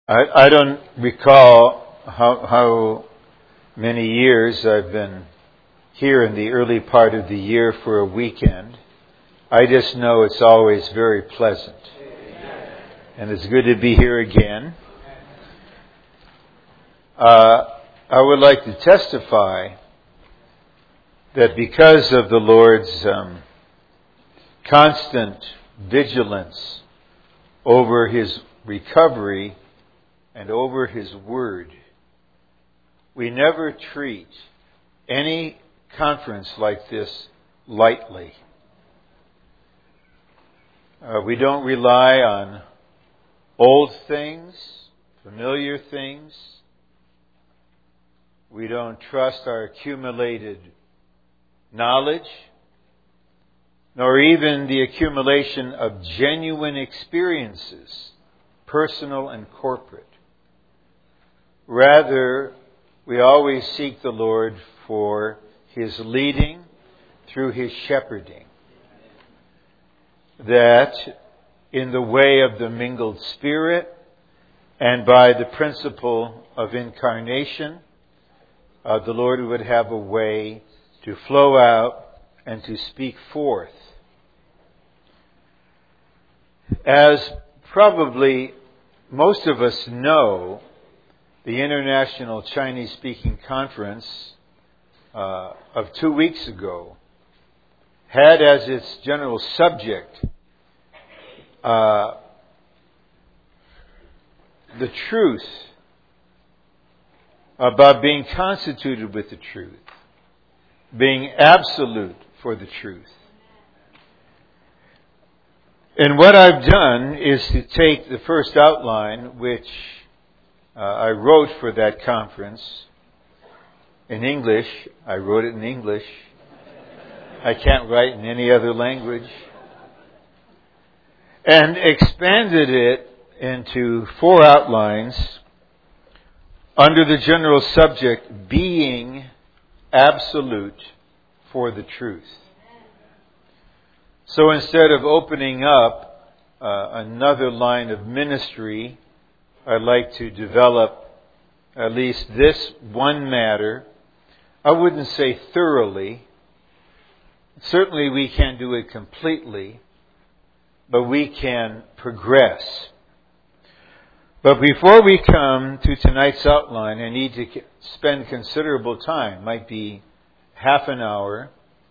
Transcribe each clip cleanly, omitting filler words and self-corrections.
I don't recall how many years I've been here in the early part of the year for a weekend. I just know it's always very pleasant. And it's good to be here again. I would like to testify that because of the Lord's constant vigilance over His recovery and over His Word, we never treat any conference like this lightly. We don't rely on old things, familiar things. We don't trust our accumulated knowledge, nor even the accumulation of genuine experiences, personal and corporate. Rather, we always seek the Lord for His leading through His shepherding. That in the way of the mingled Spirit and by the principle of incarnation, the Lord would have a way to flow out and to speak forth. As probably most of us know, the International Chinese Speaking Conference of 2 weeks ago had as its general subject the truth about being constituted with the truth, being absolute for the truth. And what I've done is to take the first outline, which I wrote for that conference in English. I wrote it in English. I can't write in any other language. And expanded it into 4 outlines under the general subject, being absolute for the truth. So instead of opening up another line of ministry, I'd like to develop at least this one matter. I wouldn't say thoroughly. Certainly we can't do it completely, but we can progress. But before we come to tonight's outline, I need to spend considerable time, might be half an hour,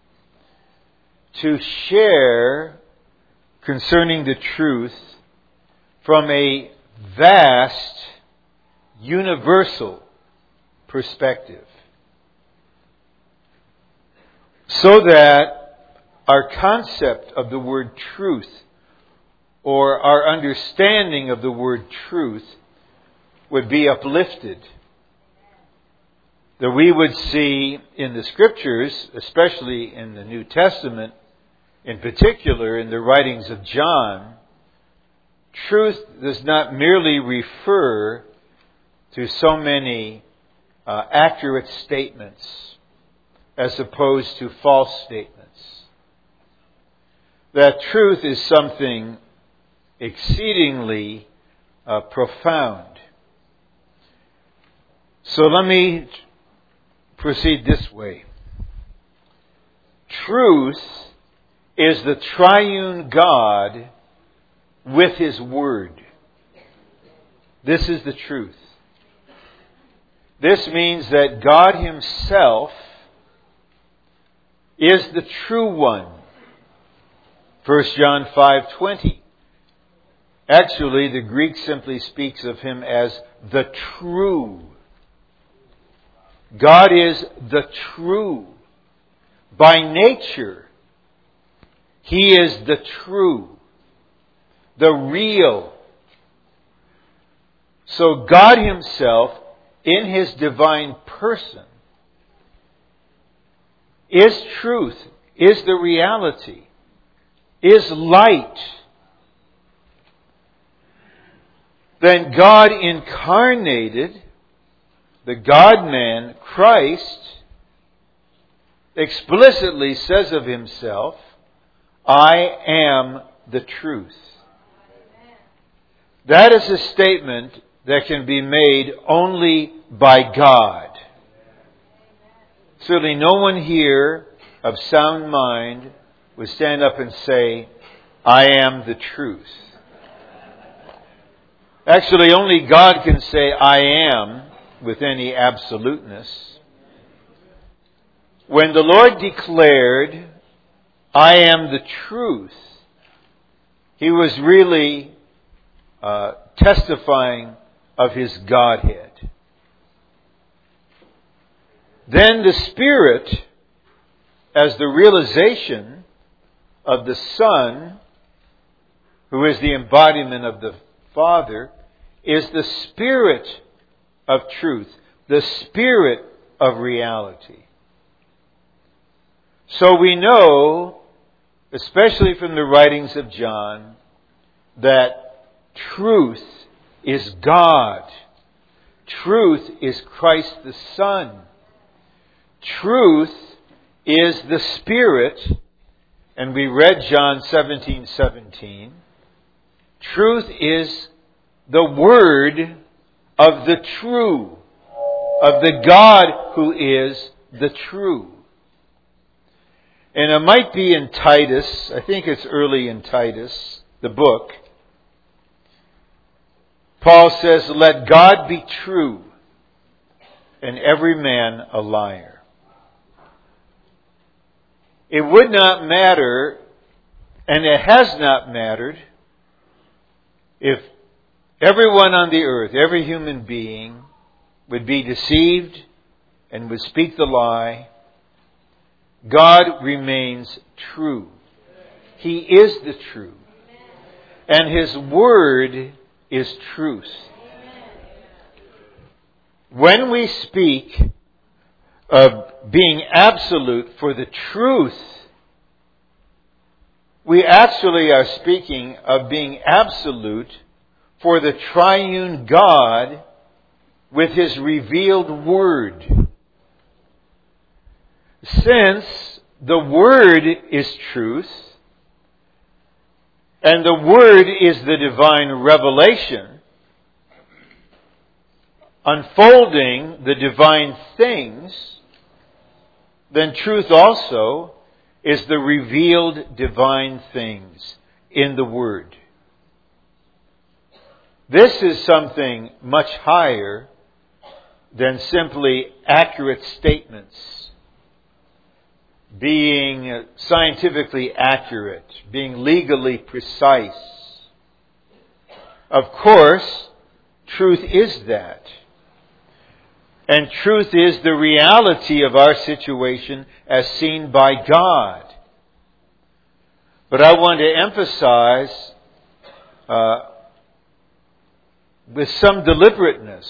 to share concerning the truth from a vast, universal perspective. So that our concept of the word truth, or our understanding of the word truth, would be uplifted. That we would see in the Scriptures, especially in the New Testament, in particular in the writings of John, truth does not merely refer to so many accurate statements as opposed to false statements. That truth is something exceedingly profound. So let me proceed this way. Truth is the triune God with His Word. This is the truth. This means that God Himself is the true one. 1 John 5:20. Actually, the Greek simply speaks of Him as the true. God is the true. By nature, He is the true, the real. So God Himself, in His divine person, is truth, is the reality, is light. Then God incarnated, the God-man, Christ, explicitly says of Himself, I am the truth. That is a statement that can be made only by God. Certainly no one here of sound mind would stand up and say, I am the truth. Actually, only God can say, I am, with any absoluteness. When the Lord declared, I am the truth, He was really testifying of His Godhead. Then the Spirit, as the realization of the Son, who is the embodiment of the Father, is the Spirit of truth, the Spirit of reality. So we know, especially from the writings of John, that truth is God. Truth is Christ the Son. Truth is the Spirit, and we read John 17:17. Truth is the Word of the true, of the God who is the true. And it might be in Titus, I think it's early in Titus, the book. Paul says, let God be true and every man a liar. It would not matter, and it has not mattered, if everyone on the earth, every human being, would be deceived and would speak the lie. God remains true. He is the truth. And His Word is truth. When we speak of being absolute for the truth, we actually are speaking of being absolute for the triune God with His revealed Word. Since the Word is truth, and the Word is the divine revelation, unfolding the divine things, then truth also is the revealed divine things in the Word. This is something much higher than simply accurate statements, being scientifically accurate, being legally precise. Of course, truth is that. And truth is the reality of our situation as seen by God. But I want to emphasize with some deliberateness,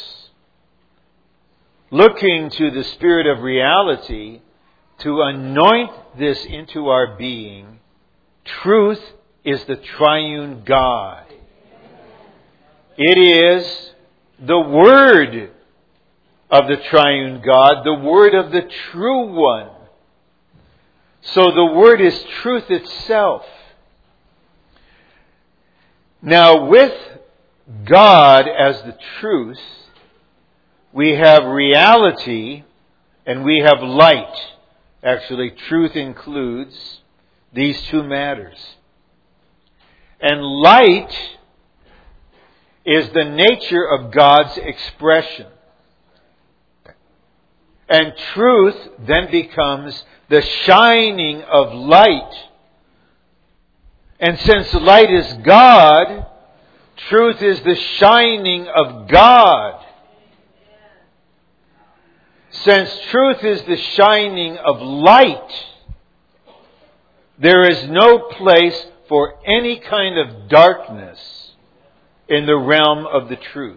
looking to the Spirit of reality to anoint this into our being. Truth is the triune God. It is the Word of the triune God, the Word of the true one. So the Word is truth itself. Now with God as the truth, we have reality and we have light. Actually, truth includes these two matters. And light is the nature of God's expression. And truth then becomes the shining of light. And since light is God, truth is the shining of God. Since truth is the shining of light, there is no place for any kind of darkness in the realm of the truth.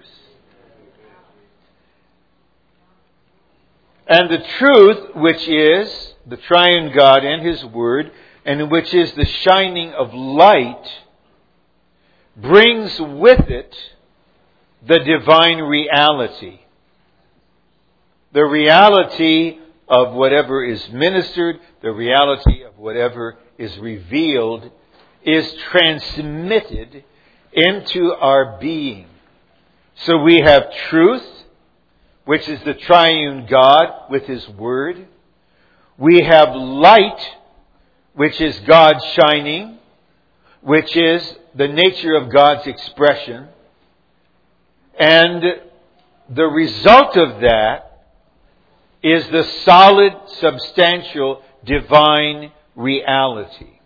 And the truth, which is the triune God and His Word, and which is the shining of light, brings with it the divine reality. The reality of whatever is ministered, the reality of whatever is revealed, is transmitted into our being. So we have truth, which is the triune God with His Word. We have light, which is God shining, which is the nature of God's expression. And the result of that is the solid, substantial, divine reality.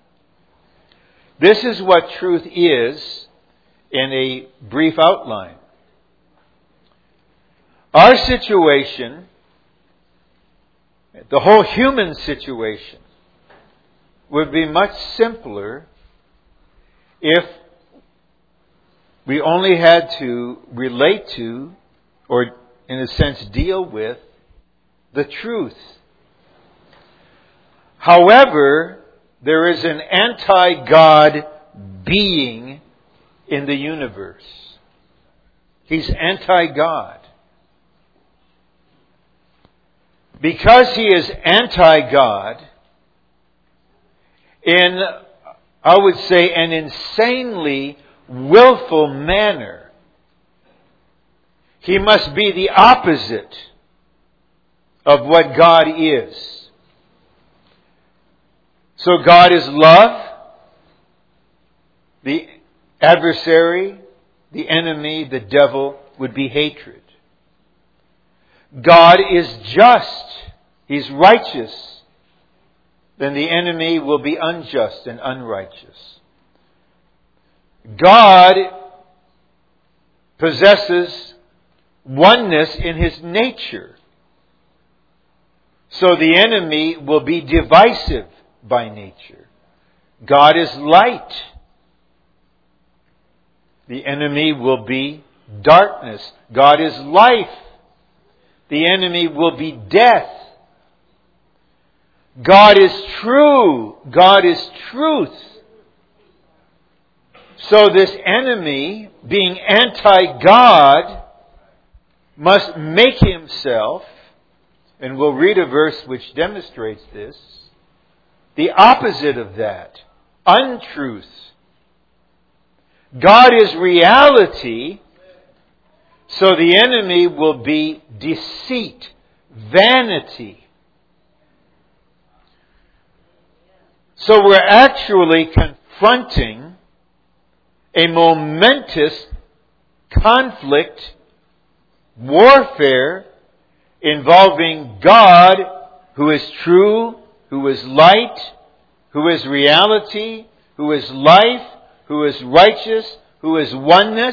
This is what truth is in a brief outline. Our situation, the whole human situation, would be much simpler if we only had to relate to, or in a sense deal with, the truth. However, there is an anti-God being in the universe. He's anti-God. Because he is anti-God, in, I would say, an insanely willful manner, he must be the opposite of what God is. So God is love. The adversary, the enemy, the devil would be hatred. God is just. He's righteous. Then the enemy will be unjust and unrighteous. God possesses oneness in His nature. So the enemy will be divisive by nature. God is light. The enemy will be darkness. God is life. The enemy will be death. God is true. God is truth. So this enemy, being anti-God, must make himself, and we'll read a verse which demonstrates this, the opposite of that, untruth. God is reality, so the enemy will be deceit, vanity. So we're actually confronting a momentous conflict, warfare involving God, who is true, who is light, who is reality, who is life, who is righteous, who is oneness,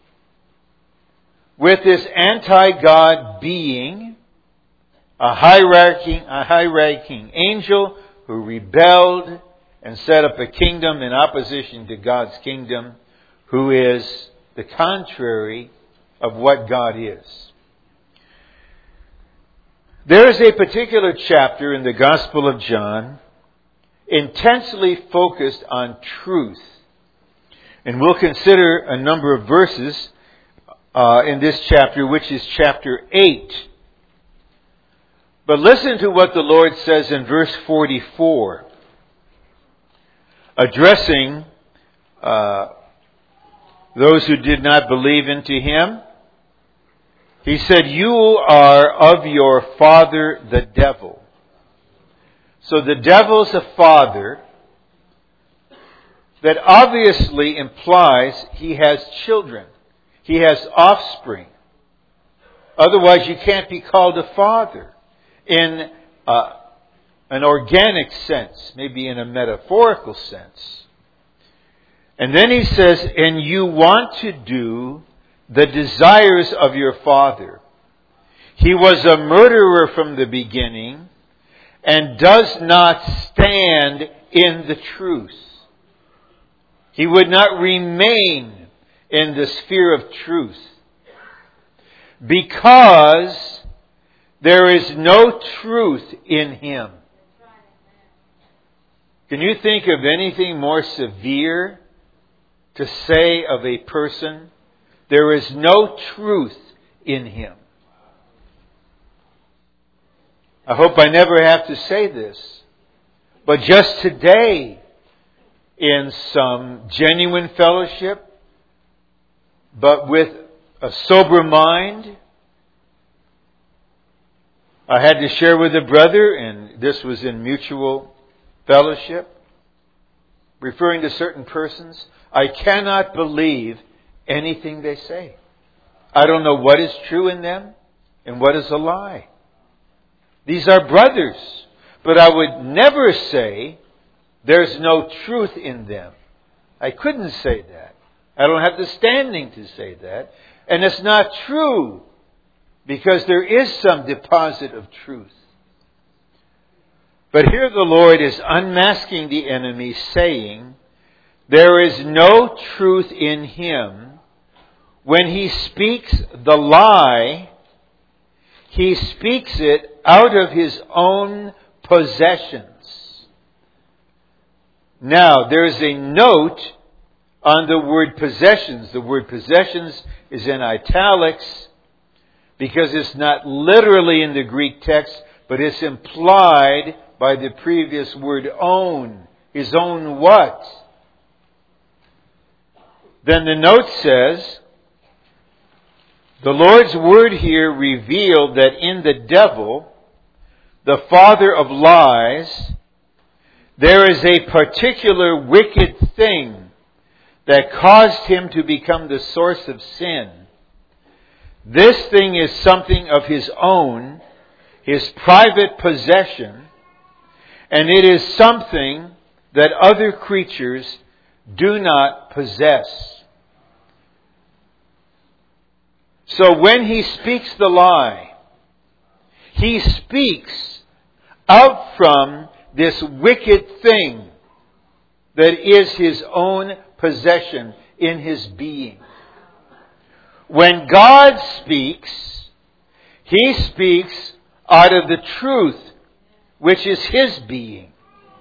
with this anti-God being, a high-ranking angel who rebelled and set up a kingdom in opposition to God's kingdom, who is the contrary of what God is. There is a particular chapter in the Gospel of John intensely focused on truth. And we'll consider a number of verses in this chapter, which is chapter 8. But listen to what the Lord says in verse 44, addressing those who did not believe into Him. He said, "You are of your father the devil." So the devil's a father. That obviously implies he has children. He has offspring. Otherwise you can't be called a father in an organic sense, maybe in a metaphorical sense. And then he says, "And you want to do the desires of your father. He was a murderer from the beginning and does not stand in the truth." He would not remain in the sphere of truth because there is no truth in him. Can you think of anything more severe to say of a person? There is no truth in him. I hope I never have to say this, but just today, in some genuine fellowship, but with a sober mind. I had to share with a brother, and this was in mutual fellowship, referring to certain persons. I cannot believe anything they say. I don't know what is true in them and what is a lie. These are brothers, but I would never say there's no truth in them. I couldn't say that. I don't have the standing to say that. And it's not true, because there is some deposit of truth. But here the Lord is unmasking the enemy, saying, there is no truth in him. When he speaks the lie, he speaks it out of his own possessions. Now, there's a note on the word possessions. The word possessions is in italics because it's not literally in the Greek text, but it's implied by the previous word own. His own what? Then the note says, the Lord's word here revealed that in the devil, the father of lies, there is a particular wicked thing that caused him to become the source of sin. This thing is something of his own, his private possession, and it is something that other creatures do not possess. So when he speaks the lie, he speaks out from this wicked thing that is his own possession in his being. When God speaks, he speaks out of the truth, which is his being.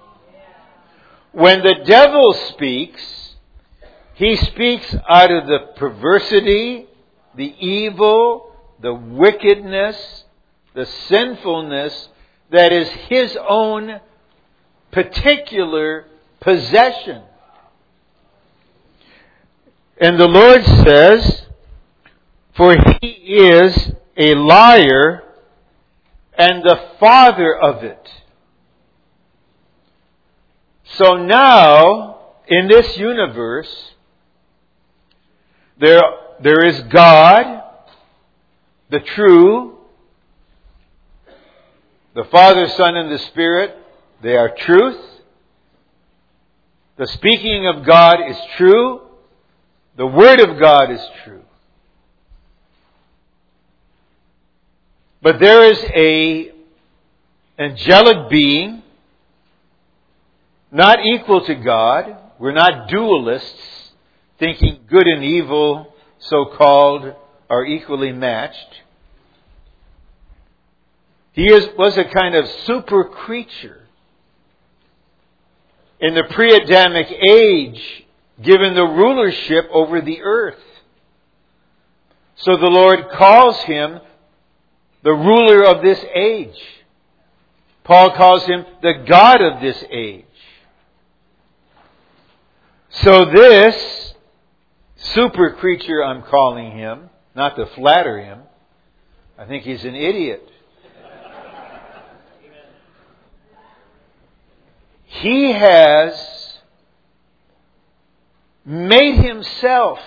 When the devil speaks, he speaks out of the perversity, the evil, the wickedness, the sinfulness that is his own particular possession. And the Lord says, for he is a liar and the father of it. So now, in this universe, there is God, the true, the Father, Son, and the Spirit. They are truth. The speaking of God is true. The Word of God is true. But there is an angelic being, not equal to God. We're not dualists, thinking good and evil, so-called, are equally matched. He was a kind of super creature in the pre-Adamic age, given the rulership over the earth. So the Lord calls him the ruler of this age. Paul calls him the God of this age. So this super creature, I'm calling him, not to flatter him. I think he's an idiot. He has made himself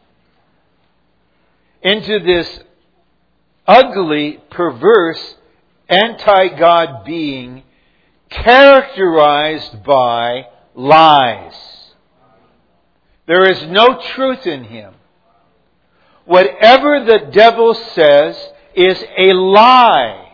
into this ugly, perverse, anti-God being characterized by lies. There is no truth in him. Whatever the devil says is a lie.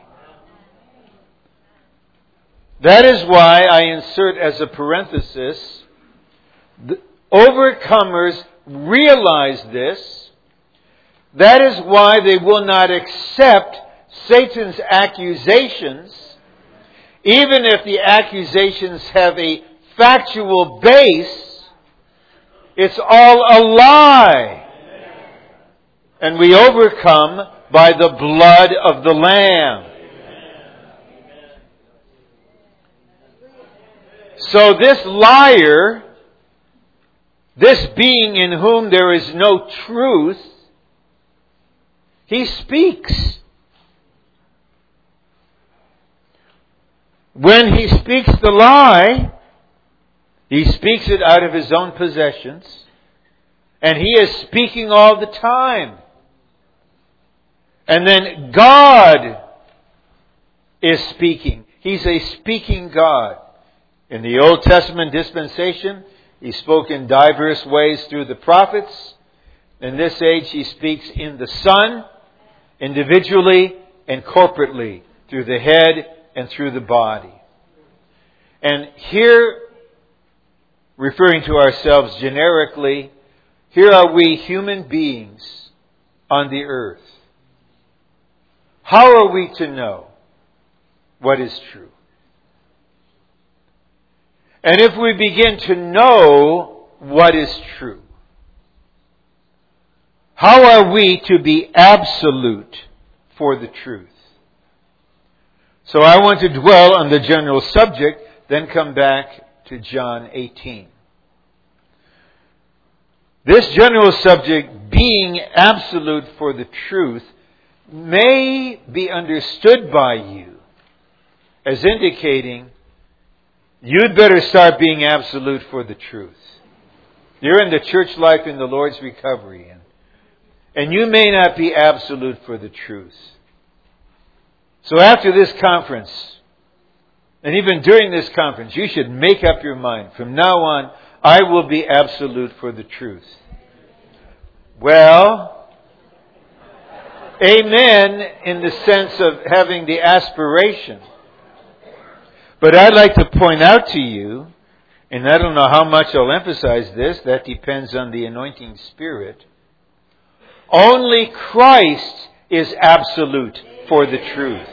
That is why I insert as a parenthesis, the overcomers realize this. That is why they will not accept Satan's accusations, even if the accusations have a factual base. It's all a lie. And we overcome by the blood of the Lamb. So this liar, this being in whom there is no truth, He speaks. When He speaks the lie, He speaks it out of His own possessions. And He is speaking all the time. And then God is speaking. He's a speaking God. In the Old Testament dispensation, He spoke in diverse ways through the prophets. In this age, He speaks in the Son, individually and corporately, through the head and through the body. And here, referring to ourselves generically, here are we human beings on the earth. How are we to know what is true? And if we begin to know what is true, how are we to be absolute for the truth? So I want to dwell on the general subject, then come back to John 18. This general subject, being absolute for the truth, may be understood by you as indicating you'd better start being absolute for the truth. You're in the church life in the Lord's recovery, and you may not be absolute for the truth. So after this conference, and even during this conference, you should make up your mind. From now on, I will be absolute for the truth. Well, amen in the sense of having the aspiration. But I'd like to point out to you, and I don't know how much I'll emphasize this, that depends on the anointing spirit. Only Christ is absolute for the truth.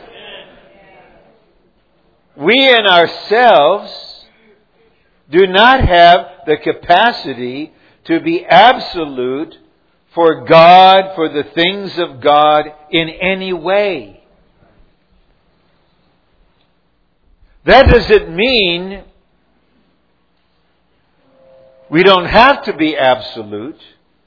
We in ourselves do not have the capacity to be absolute for God, for the things of God in any way. That doesn't mean we don't have to be absolute.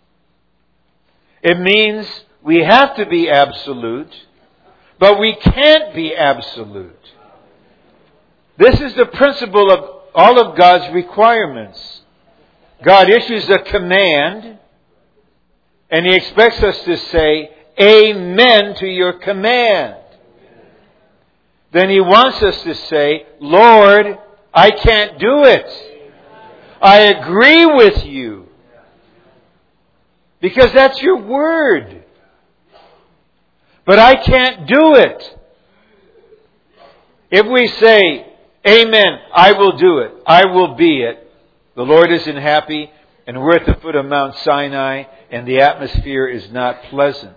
It means we have to be absolute, but we can't be absolute. This is the principle of all of God's requirements. God issues a command, and He expects us to say, Amen to your command. Then He wants us to say, Lord, I can't do it. I agree with you. Because that's your word. But I can't do it. If we say, Amen, I will do it, I will be it, the Lord isn't happy, and we're at the foot of Mount Sinai, and the atmosphere is not pleasant.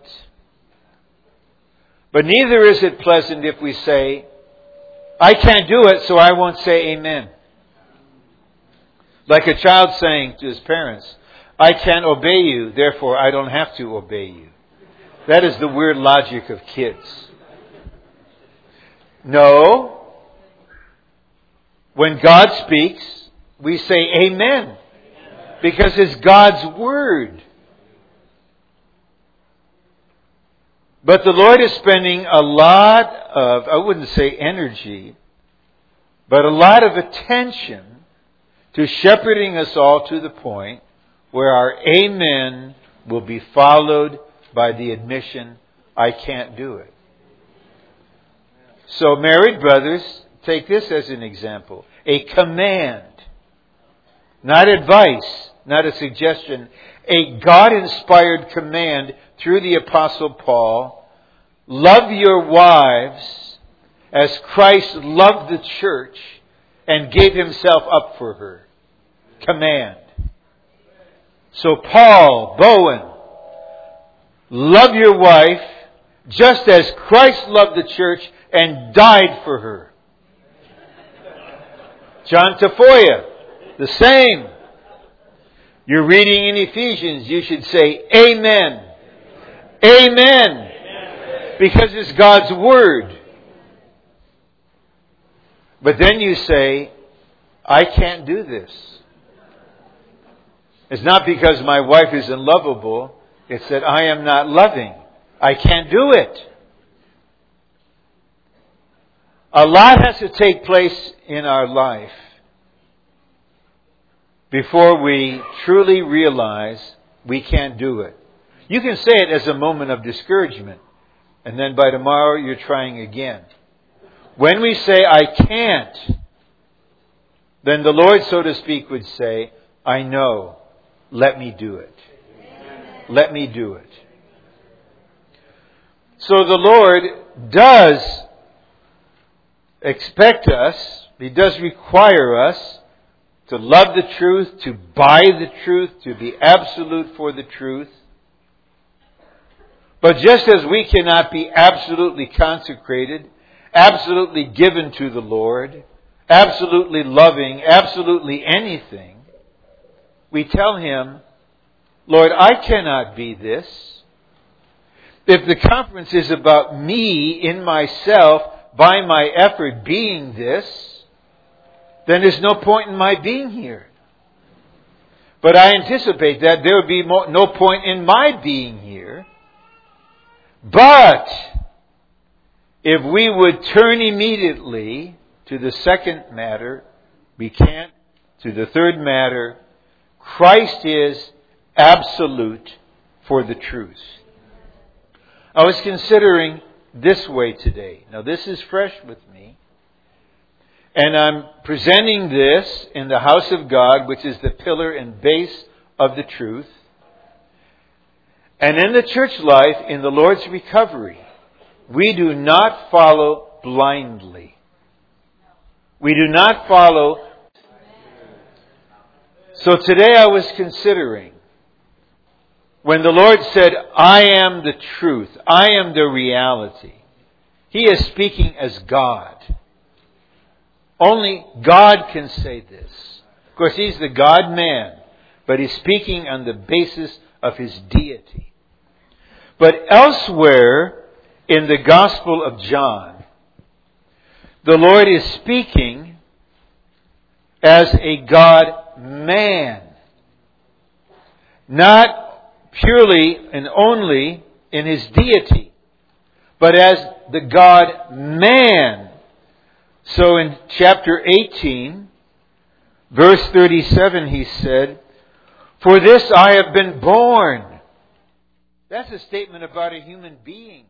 But neither is it pleasant if we say, I can't do it, so I won't say amen. Like a child saying to his parents, I can't obey you, therefore I don't have to obey you. That is the weird logic of kids. No. When God speaks, we say amen. Because it's God's word. But the Lord is spending a lot of, I wouldn't say energy, but a lot of attention to shepherding us all to the point where our amen will be followed by the admission, I can't do it. So married brothers, take this as an example. A command, not advice, not a suggestion, a God-inspired command through the Apostle Paul. Love your wives as Christ loved the church and gave Himself up for her. Command. So Paul, Bowen, love your wife just as Christ loved the church and died for her. John Tafoya, the same. You're reading in Ephesians, you should say Amen. Amen. Because it's God's Word. But then you say, I can't do this. It's not because my wife is unlovable. It's that I am not loving. I can't do it. A lot has to take place in our life before we truly realize we can't do it. You can say it as a moment of discouragement, and then by tomorrow you're trying again. When we say, I can't, then the Lord, so to speak, would say, I know. Let me do it. Let me do it. So the Lord does expect us, He does require us to love the truth, to buy the truth, to be absolute for the truth. But just as we cannot be absolutely consecrated, absolutely given to the Lord, absolutely loving, absolutely anything, we tell Him, Lord, I cannot be this. If the conference is about me, in myself, by my effort being this, then there's no point in my being here. But I anticipate that there would be no point in my being here. But if we would turn immediately to the second matter, we can't. To the third matter, Christ is absolute for the truth. I was considering this way today. Now this is fresh with me. And I'm presenting this in the house of God, which is the pillar and base of the truth. And in the church life, in the Lord's recovery, we do not follow blindly. We do not follow. So today I was considering, when the Lord said, I am the truth, I am the reality, He is speaking as God. Only God can say this. Of course, He's the God-man, but He's speaking on the basis of His deity. But elsewhere in the Gospel of John, the Lord is speaking as a God-man. Not purely and only in His deity, but as the God-man. So in chapter 18, verse 37, He said, For this I have been born. That's a statement about a human being.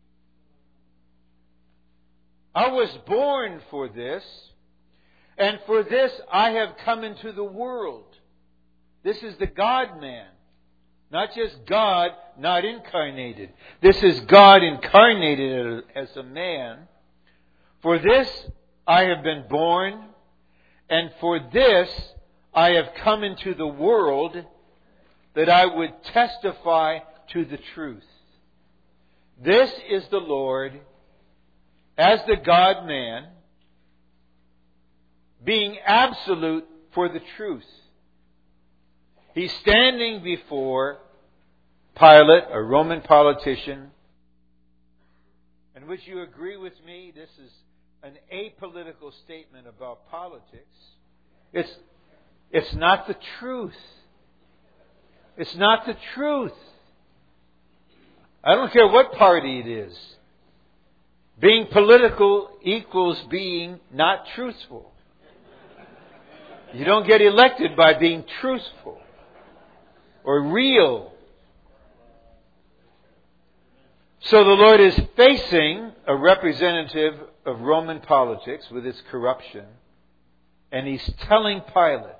I was born for this, and for this I have come into the world. This is the God-man. Not just God, not incarnated. This is God incarnated as a man. For this I have been born, and for this I have come into the world, that I would testify to the truth. This is the Lord, as the God-man, being absolute for the truth. He's standing before Pilate, a Roman politician. And would you agree with me? This is an apolitical statement about politics. It's not the truth. It's not the truth. I don't care what party it is. Being political equals being not truthful. You don't get elected by being truthful or real. So the Lord is facing a representative of Roman politics with its corruption, and He's telling Pilate,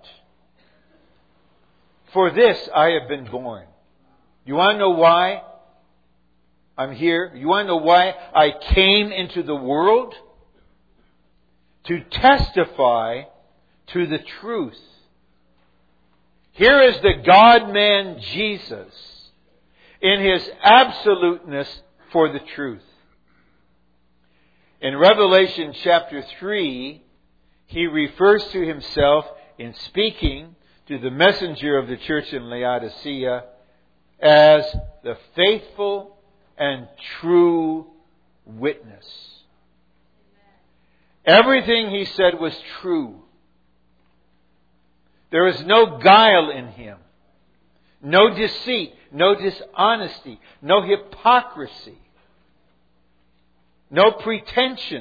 for this I have been born. You want to know why I'm here? You want to know why I came into the world? To testify to the truth. Here is the God-man Jesus in His absoluteness for the truth. In Revelation chapter 3, He refers to Himself in speaking to the messenger of the church in Laodicea as the faithful and true witness. Everything He said was true. There is no guile in Him, no deceit, no dishonesty, no hypocrisy, no pretension.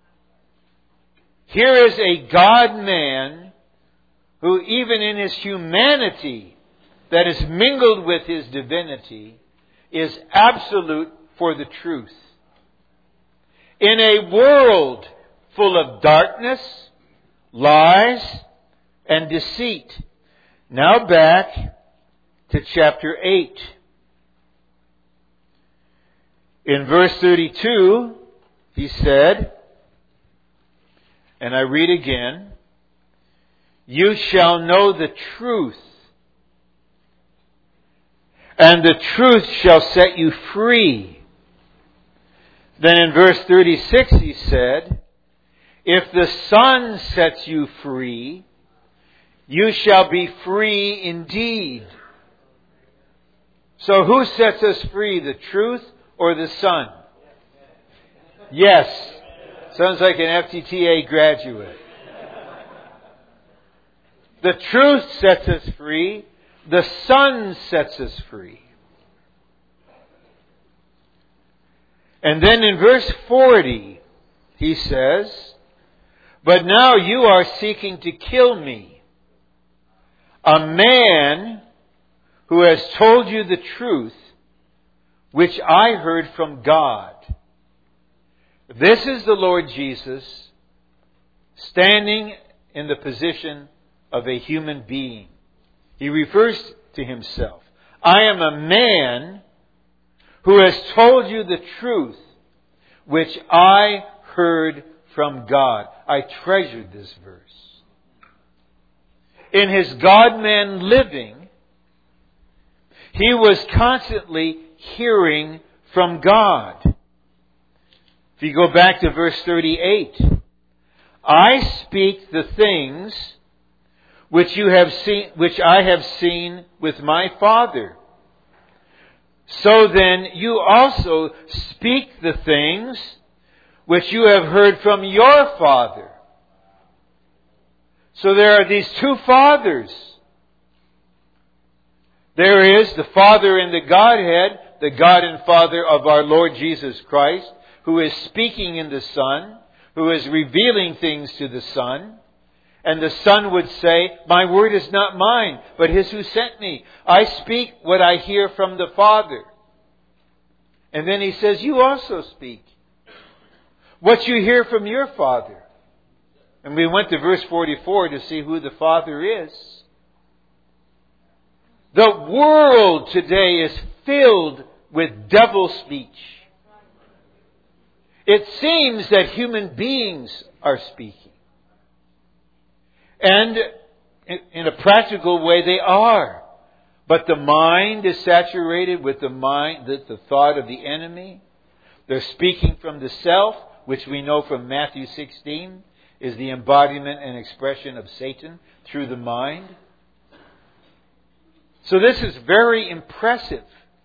Here is a God-man who, even in his humanity that is mingled with his divinity, is absolute for the truth. In a world full of darkness, lies, and deceit. Now back to chapter 8. In verse 32, he said, and I read again, "You shall know the truth, and the truth shall set you free." Then in verse 36 he said, "If the Son sets you free, you shall be free indeed." So who sets us free, the truth or the Son? Yes. Sounds like an FTTA graduate. The truth sets us free. The Son sets us free. And then in verse 40, he says, "But now you are seeking to kill me, a man who has told you the truth, which I heard from God." This is the Lord Jesus standing in the position of a human being. He refers to himself. "I am a man who has told you the truth, which I heard from God." I treasured this verse. In his God-man living, he was constantly hearing from God. If you go back to verse 38, "I speak the things which I have seen with my Father. So then you also speak the things which you have heard from your father." So there are these two fathers. There is the Father in the Godhead, the God and Father of our Lord Jesus Christ, who is speaking in the Son, who is revealing things to the Son. And the Son would say, "My word is not mine, but His who sent me. I speak what I hear from the Father." And then He says, "You also speak what you hear from your Father." And we went to verse 44 to see who the Father is. The world today is filled with devil speech. It seems that human beings are speaking. And in a practical way they are. But the mind is saturated with the thought of the enemy. They're speaking from the self, which we know from Matthew 16 is the embodiment and expression of Satan through the mind. So this is very impressive.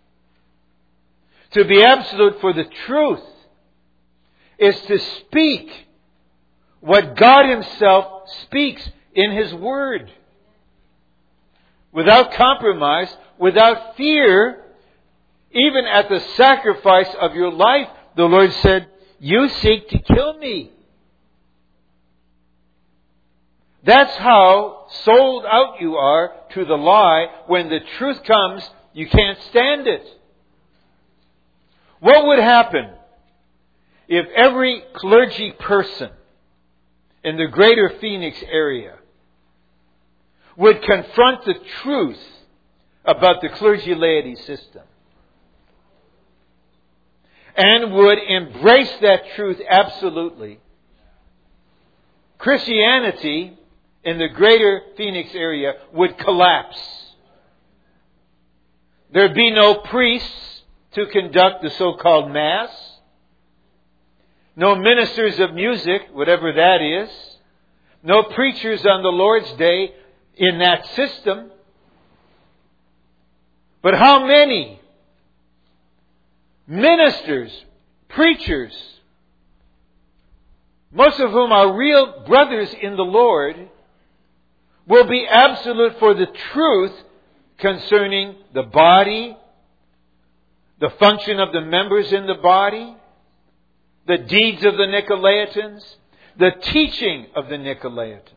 To be absolute for the truth is to speak what God Himself speaks in His Word. Without compromise, without fear, even at the sacrifice of your life, the Lord said, "You seek to kill me." That's how sold out you are to the lie. When the truth comes, you can't stand it. What would happen if every clergy person in the greater Phoenix area would confront the truth about the clergy-laity system and would embrace that truth absolutely? Christianity in the greater Phoenix area would collapse. There'd be no priests to conduct the so-called Mass. No ministers of music, whatever that is. No preachers on the Lord's Day in that system. But how many ministers, preachers, most of whom are real brothers in the Lord, will be absolute for the truth concerning the body the function of the members in the body, the deeds of the Nicolaitans, the teaching of the Nicolaitans.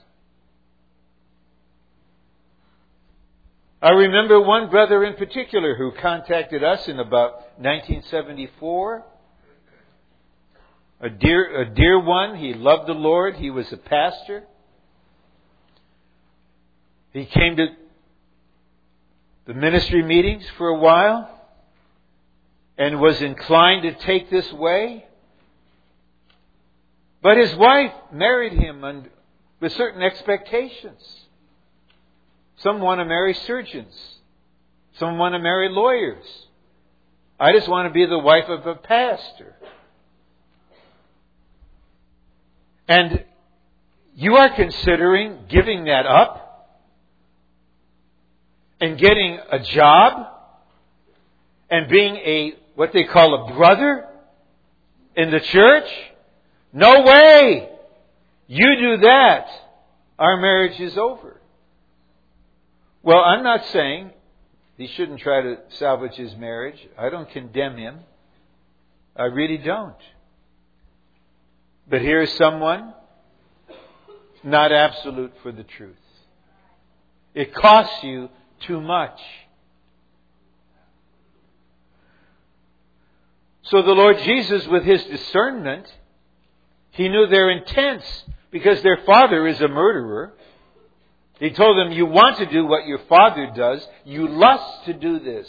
I remember one brother in particular who contacted us in about 1974. A dear one. He loved the Lord. He was a pastor. He came to the ministry meetings for a while and was inclined to take this way. But his wife married him with certain expectations. Some want to marry surgeons. Some want to marry lawyers. I just want to be the wife of a pastor. And you are considering giving that up and getting a job and being what they call a brother in the church? No way! You do that, our marriage is over. Well, I'm not saying he shouldn't try to salvage his marriage. I don't condemn him. I really don't. But here is someone not absolute for the truth. It costs you too much. So the Lord Jesus, with His discernment, He knew their intents because their father is a murderer. He told them, you want to do what your father does. You lust to do this.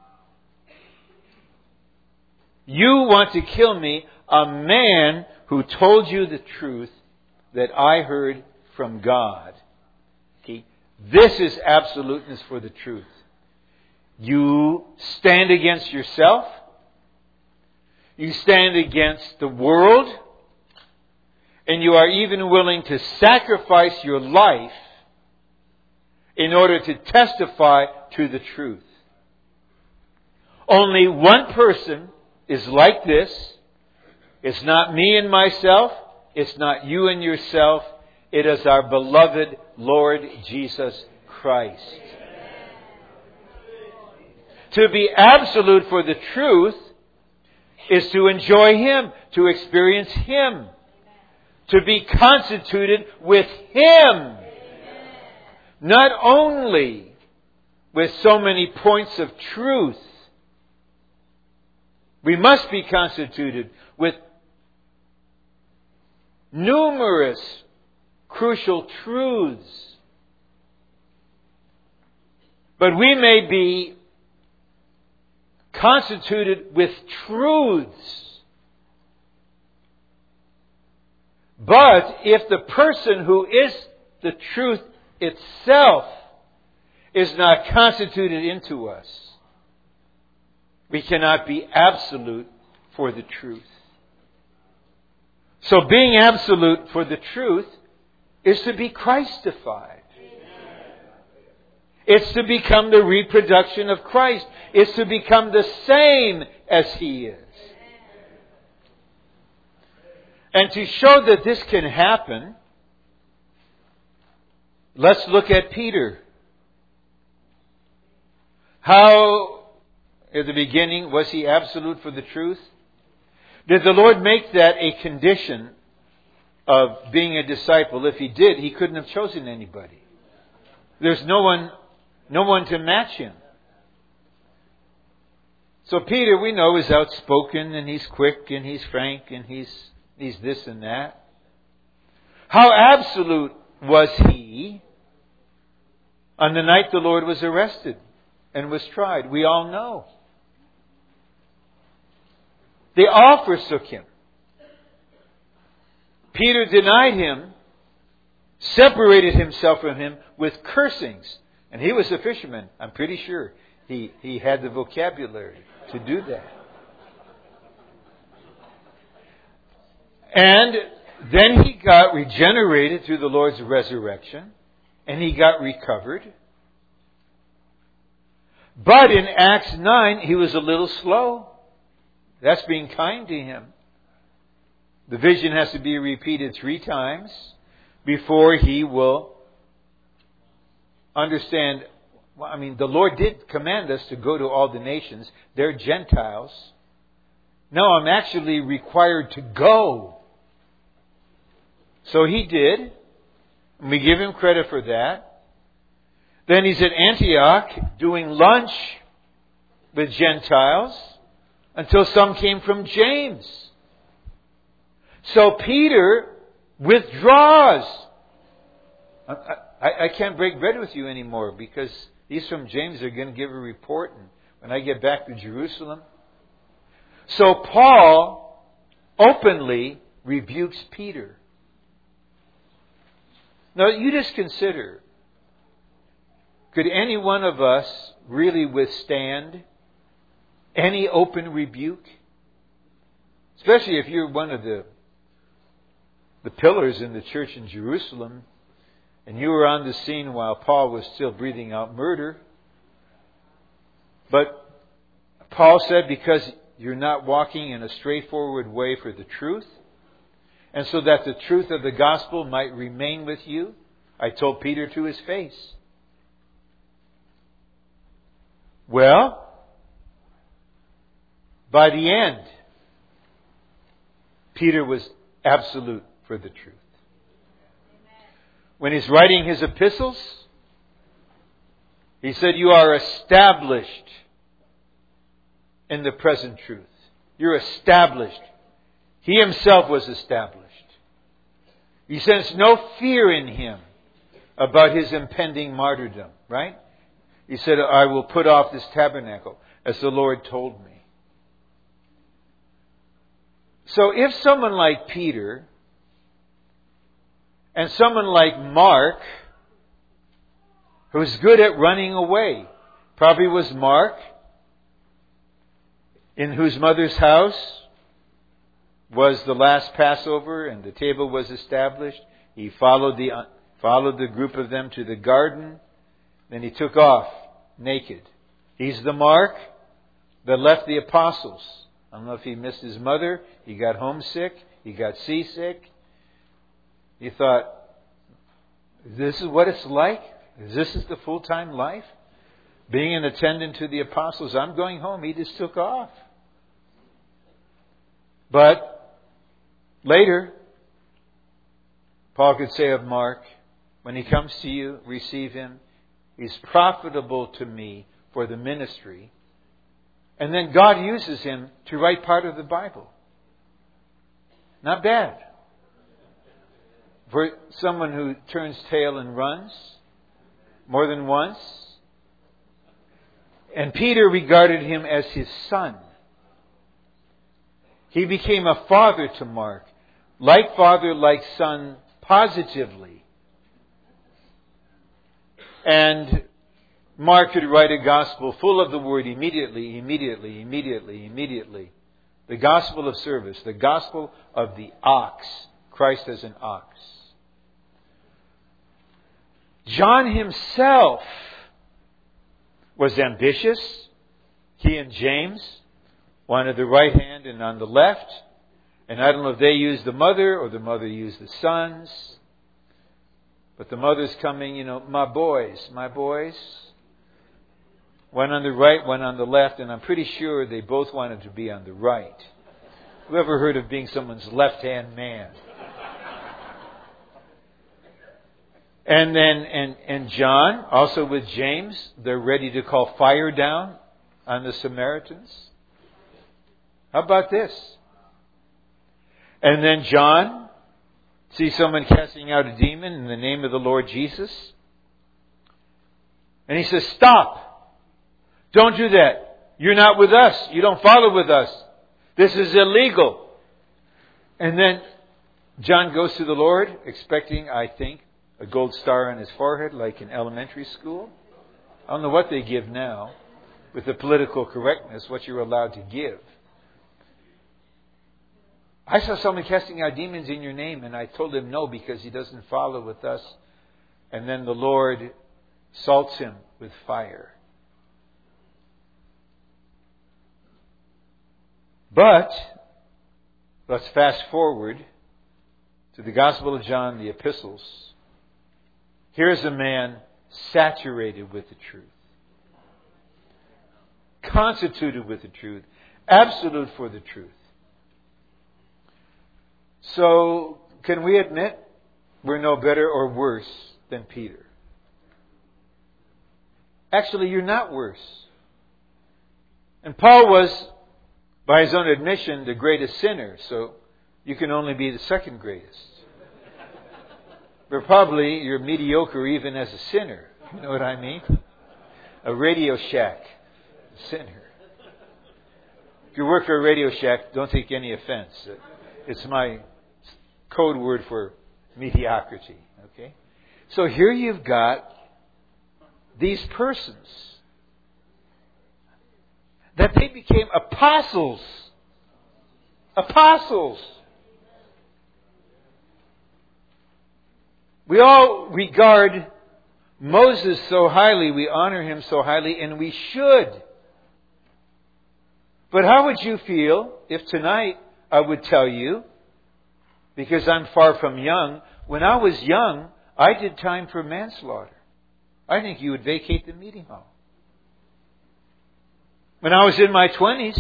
You want to kill me, a man who told you the truth that I heard from God. Okay? This is absoluteness for the truth. You stand against yourself. You stand against the world. And you are even willing to sacrifice your life in order to testify to the truth. Only one person is like this. It's not me and myself. It's not you and yourself. It is our beloved Lord Jesus Christ. To be absolute for the truth is to enjoy Him, to experience Him, to be constituted with Him. Not only with so many points of truth, we must be constituted with numerous crucial truths. But we may be constituted with truths. But if the person who is the truth itself is not constituted into us, we cannot be absolute for the truth. So being absolute for the truth is to be Christified. It's to become the reproduction of Christ. It's to become the same as He is. And to show that this can happen, let's look at Peter. How, at the beginning, was he absolute for the truth? Did the Lord make that a condition of being a disciple? If He did, He couldn't have chosen anybody. There's no one to match Him. So Peter, we know, is outspoken and he's quick and he's frank and he's this and that. How absolute was he on the night the Lord was arrested and was tried? We all know. They all forsook Him. Peter denied Him, separated himself from Him with cursings. And he was a fisherman. I'm pretty sure he had the vocabulary to do that. And then he got regenerated through the Lord's resurrection. And he got recovered. But in Acts 9, he was a little slow. That's being kind to him. The vision has to be repeated 3 times before he will understand Well, I mean, the Lord did command us to go to all the nations. They're Gentiles. No, I'm actually required to go. So he did. And we give him credit for that. Then he's at Antioch doing lunch with Gentiles until some came from James. So Peter withdraws. I can't break bread with you anymore because these from James are going to give a report and when I get back to Jerusalem. So Paul openly rebukes Peter. Now you just consider, could any one of us really withstand any open rebuke? Especially if you're one of the pillars in the church in Jerusalem and you were on the scene while Paul was still breathing out murder. But Paul said, because you're not walking in a straightforward way for the truth, and so that the truth of the gospel might remain with you, I told Peter to his face. Well, by the end, Peter was absolute for the truth. When he's writing his epistles, he said, you are established in the present truth. You're established. He himself was established. He sensed no fear in him about his impending martyrdom, right? He said, I will put off this tabernacle as the Lord told me. So if someone like Peter and someone like Mark, who's good at running away, probably was Mark, in whose mother's house was the last Passover and the table was established. He followed the group of them to the garden. Then he took off naked. He's the Mark that left the apostles. I don't know if he missed his mother. He got homesick. He got seasick. He thought, this is what it's like? This is the full-time life? Being an attendant to the apostles. I'm going home. He just took off. But later, Paul could say of Mark, when he comes to you, receive him. He's profitable to me for the ministry. And then God uses him to write part of the Bible. Not bad. For someone who turns tail and runs more than once. And Peter regarded him as his son. He became a father to Mark. Like father, like son, positively. And Mark could write a gospel full of the word immediately, immediately, immediately, immediately. The gospel of service. The gospel of the ox. Christ as an ox. John himself was ambitious. He and James, one at the right hand and on the left. And I don't know if they used the mother or the mother used the sons. But the mother's coming, my boys. One on the right, one on the left. And I'm pretty sure they both wanted to be on the right. Who ever heard of being someone's left-hand man? And then, and John, also with James, they're ready to call fire down on the Samaritans. How about this? And then John sees someone casting out a demon in the name of the Lord Jesus. And he says, stop. Don't do that. You're not with us. You don't follow with us. This is illegal. And then John goes to the Lord, expecting, I think, a gold star on his forehead like in elementary school. I don't know what they give now with the political correctness, what you're allowed to give. I saw someone casting out demons in your name, and I told him no because he doesn't follow with us. And then the Lord salts him with fire. But let's fast forward to the Gospel of John, the epistles. Here's a man saturated with the truth. constituted with the truth, absolute for the truth. So, can we admit we're no better or worse than Peter? Actually, you're not worse. And Paul was, by his own admission, the greatest sinner, so you can only be the second greatest. But probably you're mediocre even as a sinner. You know what I mean? A Radio Shack sinner. If you work for a Radio Shack, don't take any offense. It's my code word for mediocrity. Okay? So here you've got these persons that they became apostles. Apostles. We all regard Moses so highly, we honor him so highly, and we should. But how would you feel if tonight I would tell you, because I'm far from young, when I was young, I did time for manslaughter. I think you would vacate the meeting hall. When I was in my 20s,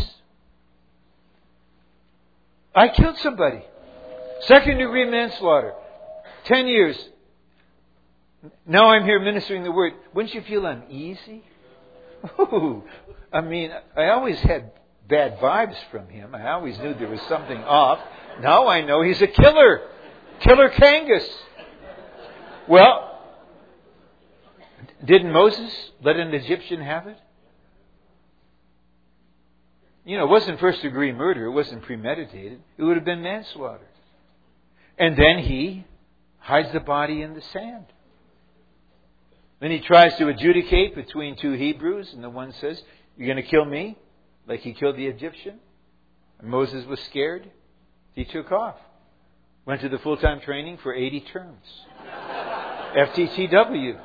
I killed somebody. Second-degree manslaughter. 10 years. Now I'm here ministering the word. Wouldn't you feel uneasy? Ooh, I mean, I always had bad vibes from him. I always knew there was something off. Now I know he's a killer. Killer Kangas. Well, didn't Moses let an Egyptian have it? You know, it wasn't first-degree murder. It wasn't premeditated. It would have been manslaughter. And then he hides the body in the sand. Then he tries to adjudicate between two Hebrews, and the one says, "You're going to kill me?" Like he killed the Egyptian. And Moses was scared. He took off. Went to the full-time training for 80 terms. FTTW.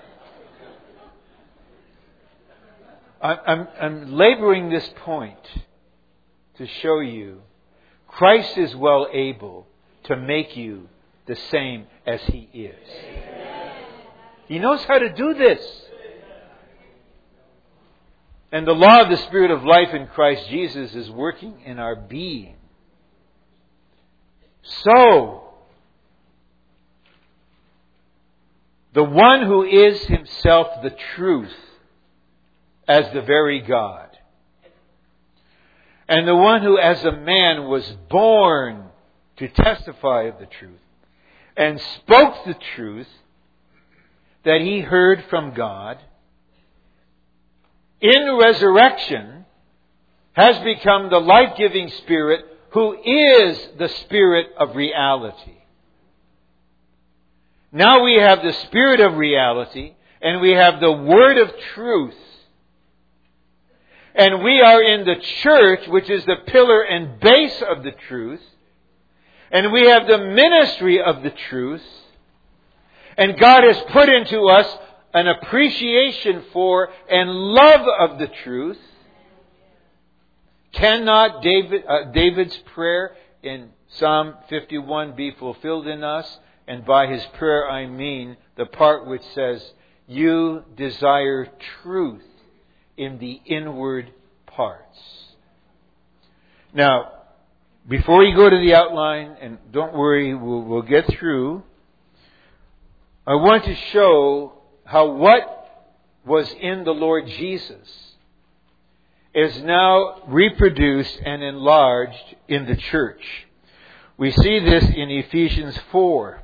I'm laboring this point to show you Christ is well able to make you the same as He is. He knows how to do this. And the law of the Spirit of life in Christ Jesus is working in our being. So, the one who is Himself the truth as the very God, and the one who as a man was born to testify of the truth, and spoke the truth that He heard from God, in resurrection has become the life-giving Spirit who is the Spirit of reality. Now we have the Spirit of reality and we have the Word of truth. And we are in the church, which is the pillar and base of the truth. And we have the ministry of the truth. And God has put into us an appreciation for and love of the truth. Cannot David's prayer in Psalm 51 be fulfilled in us? And by his prayer I mean the part which says, "You desire truth in the inward parts." Now, before you go to the outline, and don't worry, we'll get through, I want to show how what was in the Lord Jesus is now reproduced and enlarged in the church. We see this in Ephesians 4.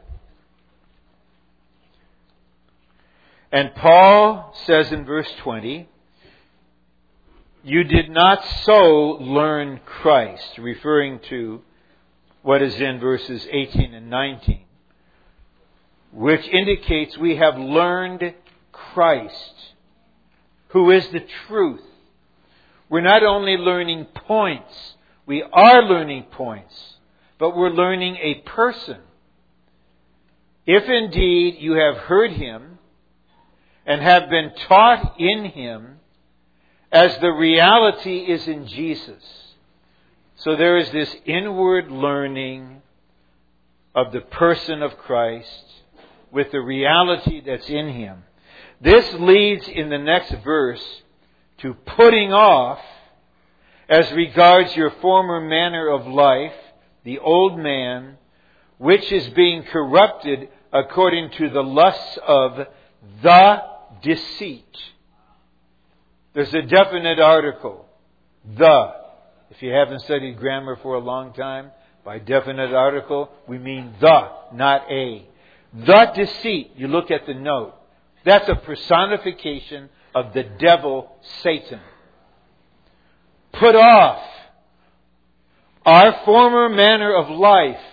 And Paul says in verse 20, "You did not so learn Christ," referring to what is in verses 18 and 19, which indicates we have learned Christ, who is the truth. We're not only learning points, we are learning points, but we're learning a person. If indeed you have heard Him and have been taught in Him, as the reality is in Jesus. So there is this inward learning of the person of Christ with the reality that's in Him. This leads in the next verse to putting off, as regards your former manner of life, the old man, which is being corrupted according to the lusts of the deceit. There's a definite article. The. If you haven't studied grammar for a long time, by definite article, we mean the, not a. The deceit. You look at the note. That's a personification of the devil, Satan. Put off our former manner of life,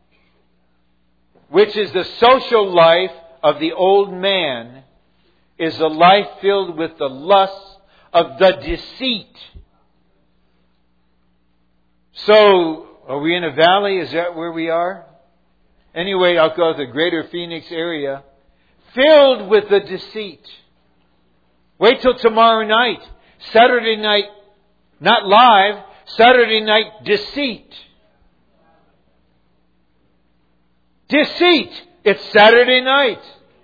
which is the social life of the old man, is a life filled with the lusts of the deceit. So, are we in a valley? Is that where we are? Anyway, I'll go to the greater Phoenix area. Filled with the deceit. Wait till tomorrow night. Saturday night, not live, Saturday night deceit. Deceit. It's Saturday night.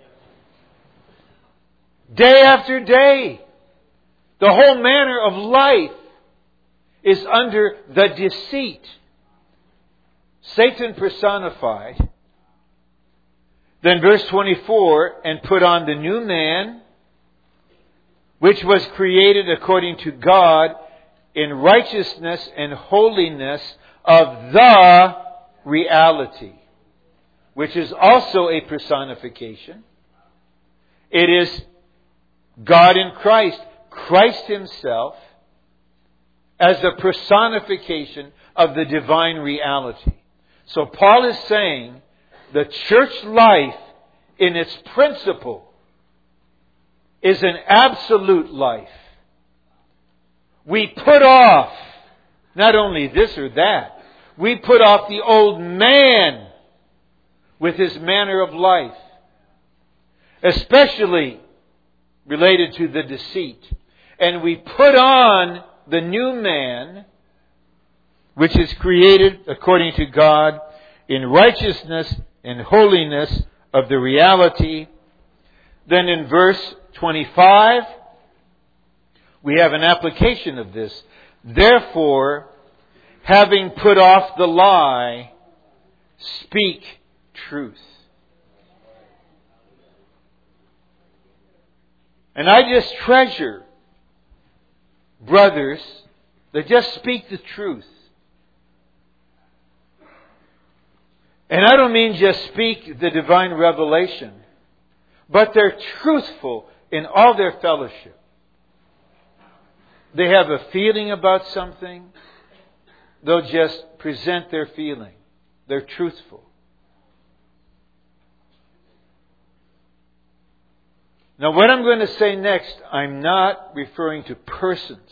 Day after day. The whole manner of life is under the deceit. Satan personified. Then verse 24, and put on the new man, which was created according to God in righteousness and holiness of the reality, which is also a personification. It is God in Christ, Christ Himself, as the personification of the divine reality. So Paul is saying the church life in its principle is an absolute life. We put off not only this or that, we put off the old man with his manner of life, especially related to the deceit. And we put on the new man, which is created according to God in righteousness and holiness of the reality. Then in verse 25, we have an application of this. Therefore, having put off the lie, speak truth. And I just treasure brothers that just speak the truth. And I don't mean just speak the divine revelation, but they're truthful in all their fellowship. They have a feeling about something, they'll just present their feeling. They're truthful. Now, what I'm going to say next, I'm not referring to persons.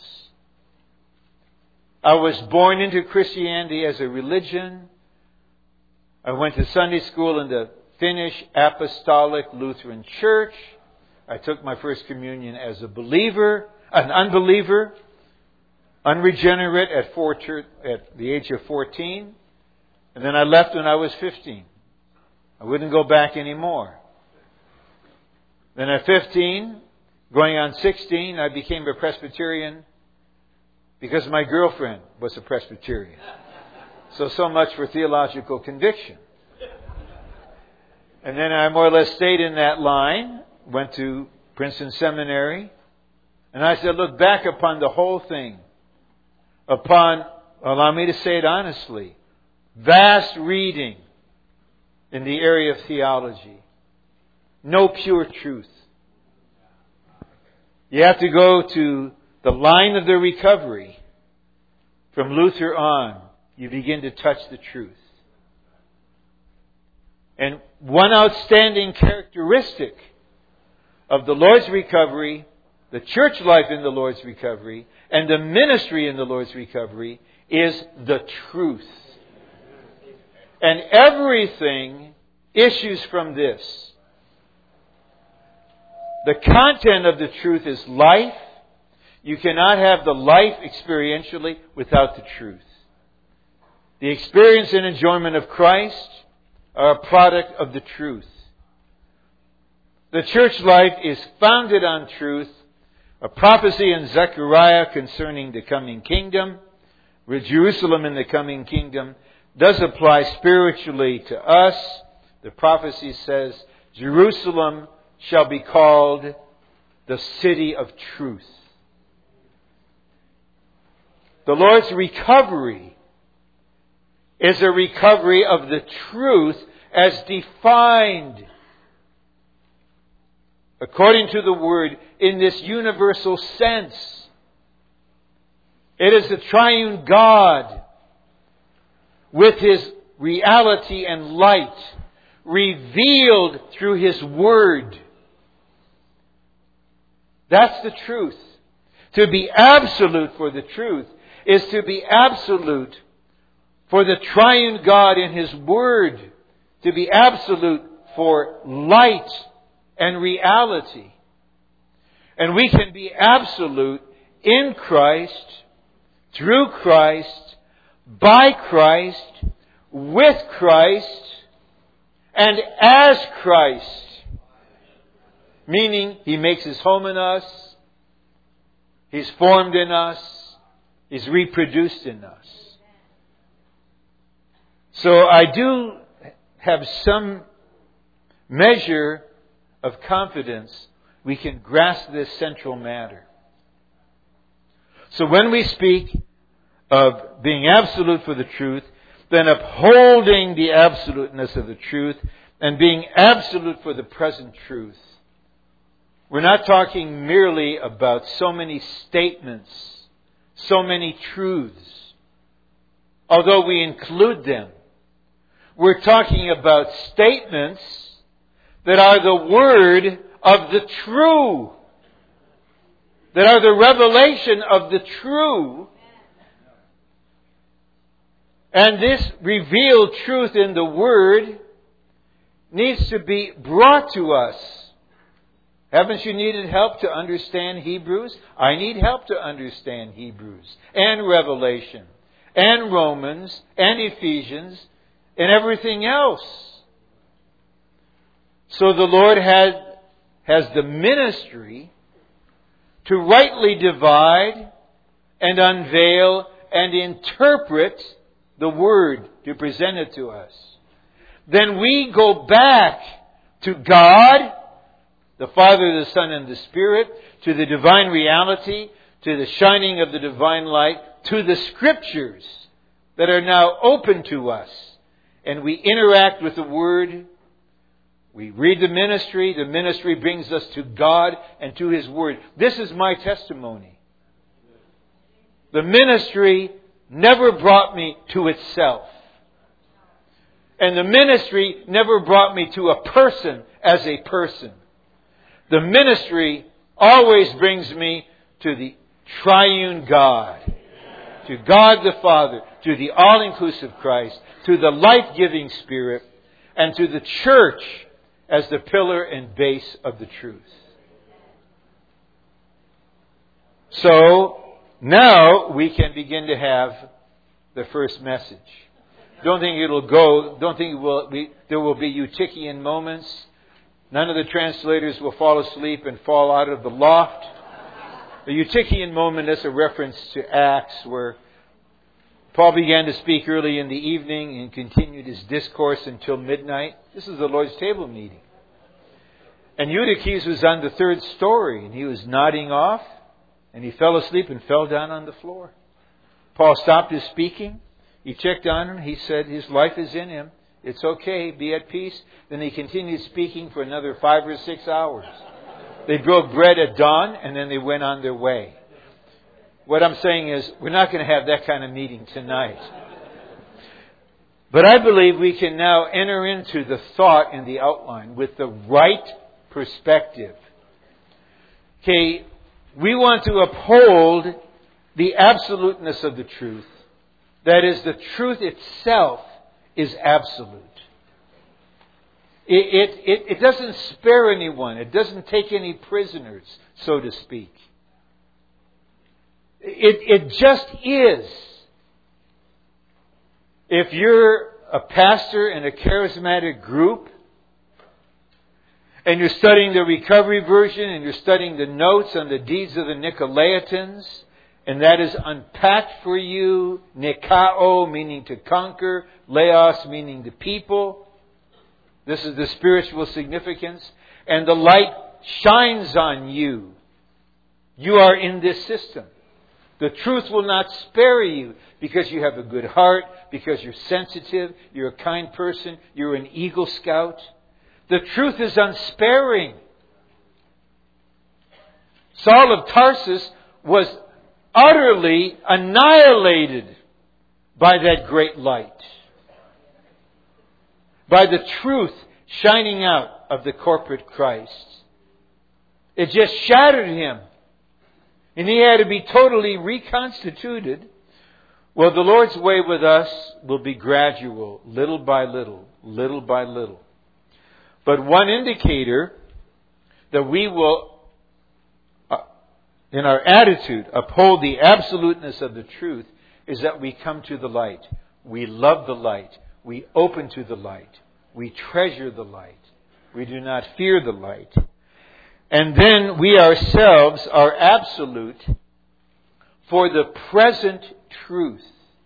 I was born into Christianity as a religion. I went to Sunday school in the Finnish Apostolic Lutheran Church. I took my first communion as a believer, an unbeliever, unregenerate at the age of 14. And then I left when I was 15. I wouldn't go back anymore. Then at 15, going on 16, I became a Presbyterian because my girlfriend was a Presbyterian. So much for theological conviction. And then I more or less stayed in that line, went to Princeton Seminary, and I said, look back upon the whole thing, upon, allow me to say it honestly, vast reading in the area of theology. No pure truth. You have to go to the line of the recovery. From Luther on, you begin to touch the truth. And one outstanding characteristic of the Lord's recovery, the church life in the Lord's recovery, and the ministry in the Lord's recovery is the truth. And everything issues from this. The content of the truth is life. You cannot have the life experientially without the truth. The experience and enjoyment of Christ are a product of the truth. The church life is founded on truth, A prophecy in Zechariah concerning the coming kingdom, with Jerusalem in the coming kingdom, does apply spiritually to us. The prophecy says, Jerusalem shall be called the city of truth. The Lord's recovery is a recovery of the truth as defined according to the Word in this universal sense. It is the triune God with His reality and light revealed through His Word. That's the truth. To be absolute for the truth is to be absolute for the triune God in His Word. To be absolute for light and reality. And we can be absolute in Christ, through Christ, by Christ, with Christ, and as Christ. Meaning, He makes His home in us, He's formed in us, He's reproduced in us. So I do have some measure of confidence we can grasp this central matter. So when we speak of being absolute for the truth, then upholding the absoluteness of the truth and being absolute for the present truth. We're not talking merely about so many statements, so many truths, although we include them. We're talking about statements that are the word of the true, that are the revelation of the true. And this revealed truth in the Word needs to be brought to us. Haven't you needed help to understand Hebrews? I need help to understand Hebrews and Revelation and Romans and Ephesians and everything else. So the Lord has the ministry to rightly divide and unveil and interpret the Word, to present it to us. Then we go back to God, the Father, the Son, and the Spirit, to the divine reality, to the shining of the divine light, to the Scriptures that are now open to us. And we interact with the Word. We read the ministry brings us to God and to His Word. This is my testimony. The ministry never brought me to itself. And the ministry never brought me to a person as a person. The ministry always brings me to the triune God. To God the Father, to the all-inclusive Christ, to the life-giving Spirit, and to the church as the pillar and base of the truth. So, now we can begin to have the first message. Don't think there will be Eutychian moments. None of the translators will fall asleep and fall out of the loft. The Eutychian moment is a reference to Acts, where Paul began to speak early in the evening and continued his discourse until midnight. This is the Lord's table meeting. And Eutychus was on the third story, and he was nodding off, and he fell asleep and fell down on the floor. Paul stopped his speaking. He checked on him. He said his life is in him. It's okay. Be at peace. Then he continued speaking for another 5 or 6 hours. They broke bread at dawn, and then they went on their way. What I'm saying is, we're not going to have that kind of meeting tonight. But I believe we can now enter into the thought and the outline with the right perspective. Okay, we want to uphold the absoluteness of the truth. That is, the truth itself is absolute. It doesn't spare anyone. It doesn't take any prisoners, so to speak. It just is. If you're a pastor in a charismatic group and you're studying the Recovery Version, and you're studying the notes on the deeds of the Nicolaitans, and that is unpacked for you. Nikao, meaning to conquer. Laos, meaning the people. This is the spiritual significance. And the light shines on you. You are in this system. The truth will not spare you because you have a good heart, because you're sensitive, you're a kind person, you're an Eagle Scout. The truth is unsparing. Saul of Tarsus was utterly annihilated by that great light. By the truth shining out of the corporate Christ. It just shattered him. And he had to be totally reconstituted. Well, the Lord's way with us will be gradual, little by little, little by little. But one indicator that we will, in our attitude, uphold the absoluteness of the truth is that we come to the light. We love the light. We open to the light. We treasure the light. We do not fear the light. And then we ourselves are absolute for the present truth.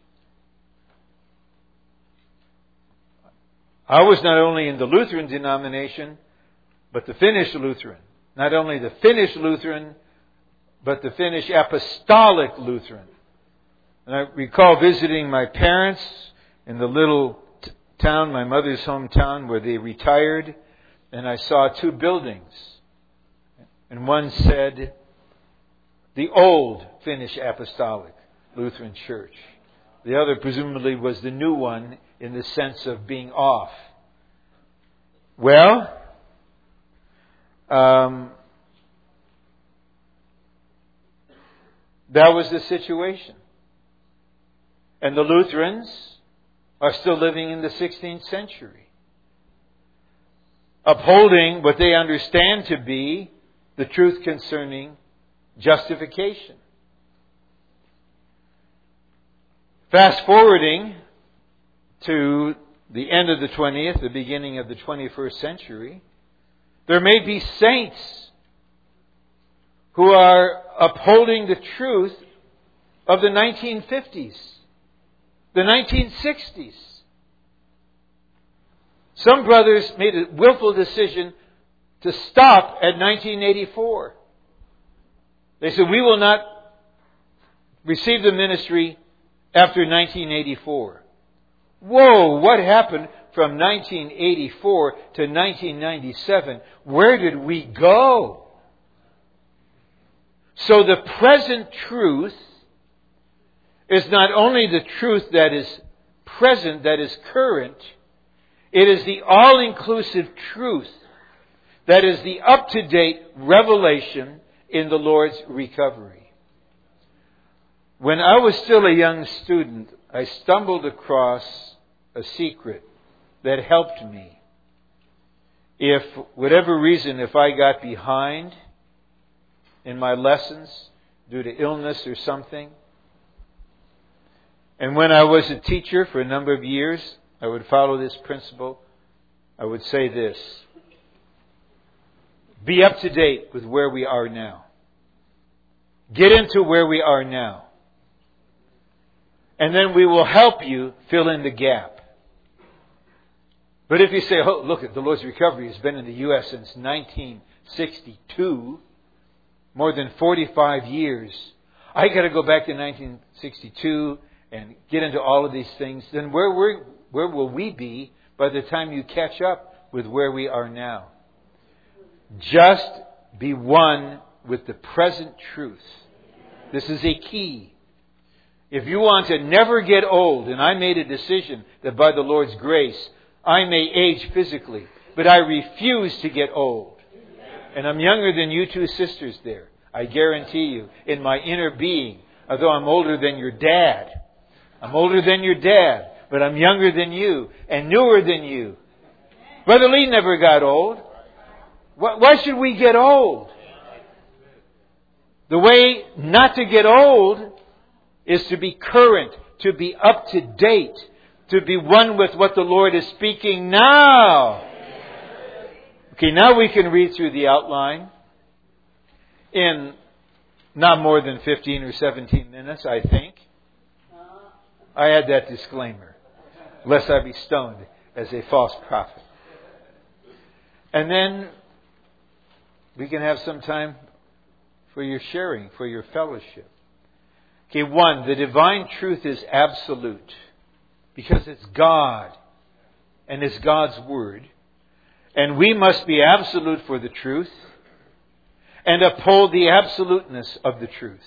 I was not only in the Lutheran denomination, but the Finnish Lutheran. Not only the Finnish Lutheran, but the Finnish Apostolic Lutheran. And I recall visiting my parents in the little town, my mother's hometown, where they retired, and I saw two buildings. And one said, the old Finnish Apostolic Lutheran Church. The other presumably was the new one in the sense of being off. Well, that was the situation. And the Lutherans are still living in the 16th century, upholding what they understand to be the truth concerning justification. Fast forwarding to the end of the 20th, the beginning of the 21st century, there may be saints who are upholding the truth of the 1950s, the 1960s. Some brothers made a willful decision to stop at 1984. They said, we will not receive the ministry after 1984. Whoa, what happened from 1984 to 1997? Where did we go? So the present truth is not only the truth that is present, that is current, it is the all-inclusive truth that is the up-to-date revelation in the Lord's recovery. When I was still a young student, I stumbled across a secret that helped me. If, whatever reason, if I got behind in my lessons due to illness or something, and when I was a teacher for a number of years, I would follow this principle. I would say this: be up to date with where we are now. Get into where we are now. And then we will help you fill in the gap. But if you say, oh, look, the Lord's Recovery has been in the U.S. since 1962, more than 45 years, I got to go back to 1962 and get into all of these things, then where will we be by the time you catch up with where we are now? Just be one with the present truth. This is a key. If you want to never get old, and I made a decision that by the Lord's grace, I may age physically, but I refuse to get old. And I'm younger than you two sisters there. I guarantee you, in my inner being, although I'm older than your dad. I'm older than your dad, but I'm younger than you and newer than you. Brother Lee never got old. Why should we get old? The way not to get old is to be current, to be up to date, to be one with what the Lord is speaking now. Okay, now we can read through the outline in not more than 15 or 17 minutes, I think. I add that disclaimer, lest I be stoned as a false prophet. And then we can have some time for your sharing, for your fellowship. Okay, 1, the divine truth is absolute because it's God and it's God's Word. And we must be absolute for the truth and uphold the absoluteness of the truth.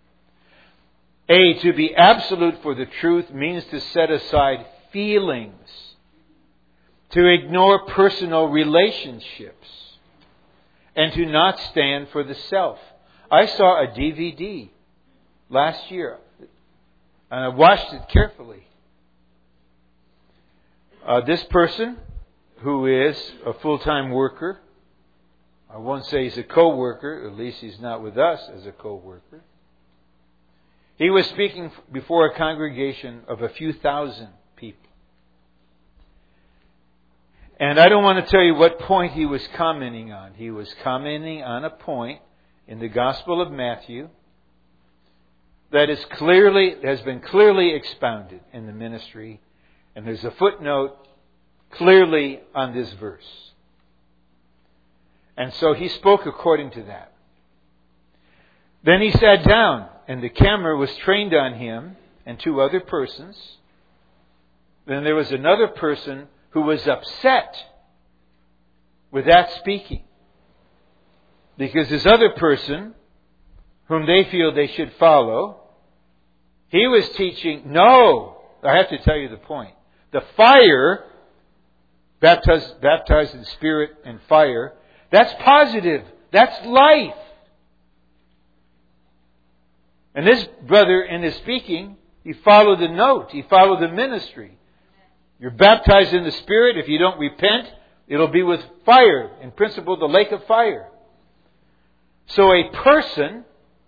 To be absolute for the truth means to set aside feelings, to ignore personal relationships, and to not stand for the self. I saw a DVD last year, and I watched it carefully. This person, who is a full-time worker, I won't say he's a co-worker, at least he's not with us as a co-worker. He was speaking before a congregation of a few thousand people. And I don't want to tell you what point he was commenting on. He was commenting on a point in the Gospel of Matthew that has been clearly expounded in the ministry. And there's a footnote clearly on this verse. And so he spoke according to that. Then he sat down, and the camera was trained on him and 2 other persons. Then there was another person who was upset with that speaking, because this other person, whom they feel they should follow, he was teaching, no, I have to tell you the point. The fire, baptized in spirit and fire, that's positive. That's life. And this brother, in his speaking, he followed the note. He followed the ministry. You're baptized in the Spirit. If you don't repent, it'll be with fire. In principle, the lake of fire. So a person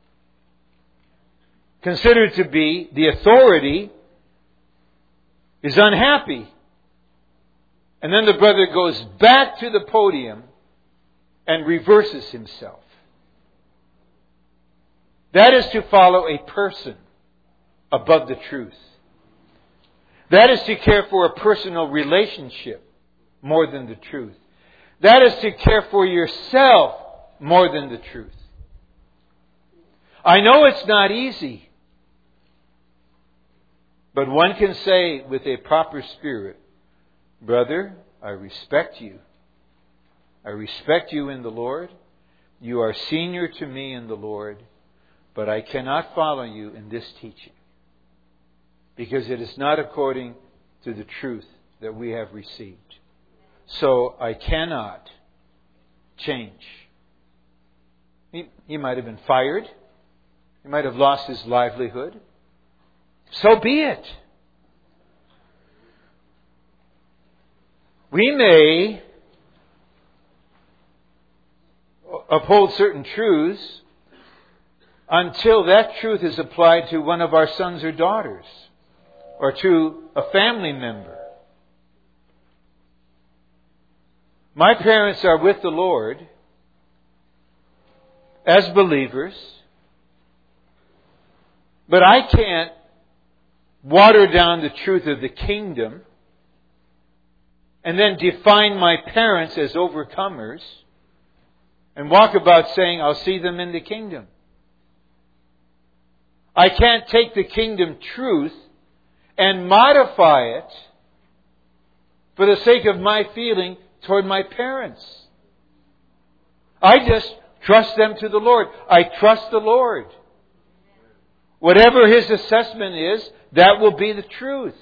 considered to be the authority is unhappy. And then the brother goes back to the podium and reverses himself. That is to follow a person above the truth. That is to care for a personal relationship more than the truth. That is to care for yourself more than the truth. I know it's not easy, but one can say with a proper spirit, brother, I respect you. I respect you in the Lord. You are senior to me in the Lord. But I cannot follow you in this teaching, because it is not according to the truth that we have received. So I cannot change. He might have been fired. He might have lost his livelihood. So be it. We may uphold certain truths until that truth is applied to one of our sons or daughters, or to a family member. My parents are with the Lord as believers, but I can't water down the truth of the kingdom and then define my parents as overcomers and walk about saying, I'll see them in the kingdom. I can't take the kingdom truth and modify it for the sake of my feeling toward my parents. I just trust them to the Lord. I trust the Lord. Whatever His assessment is, that will be the truth.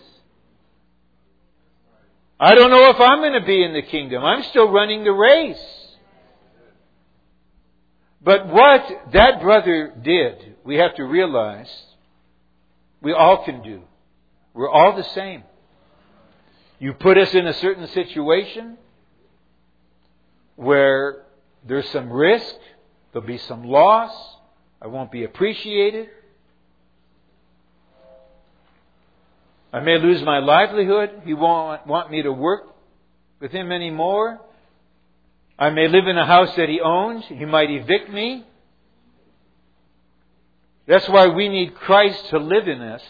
I don't know if I'm going to be in the kingdom. I'm still running the race. But what that brother did, we have to realize, we all can do. We're all the same. You put us in a certain situation where there's some risk, there'll be some loss, I won't be appreciated. I may lose my livelihood. He won't want me to work with him anymore. I may live in a house that he owns. He might evict me. That's why we need Christ to live in us.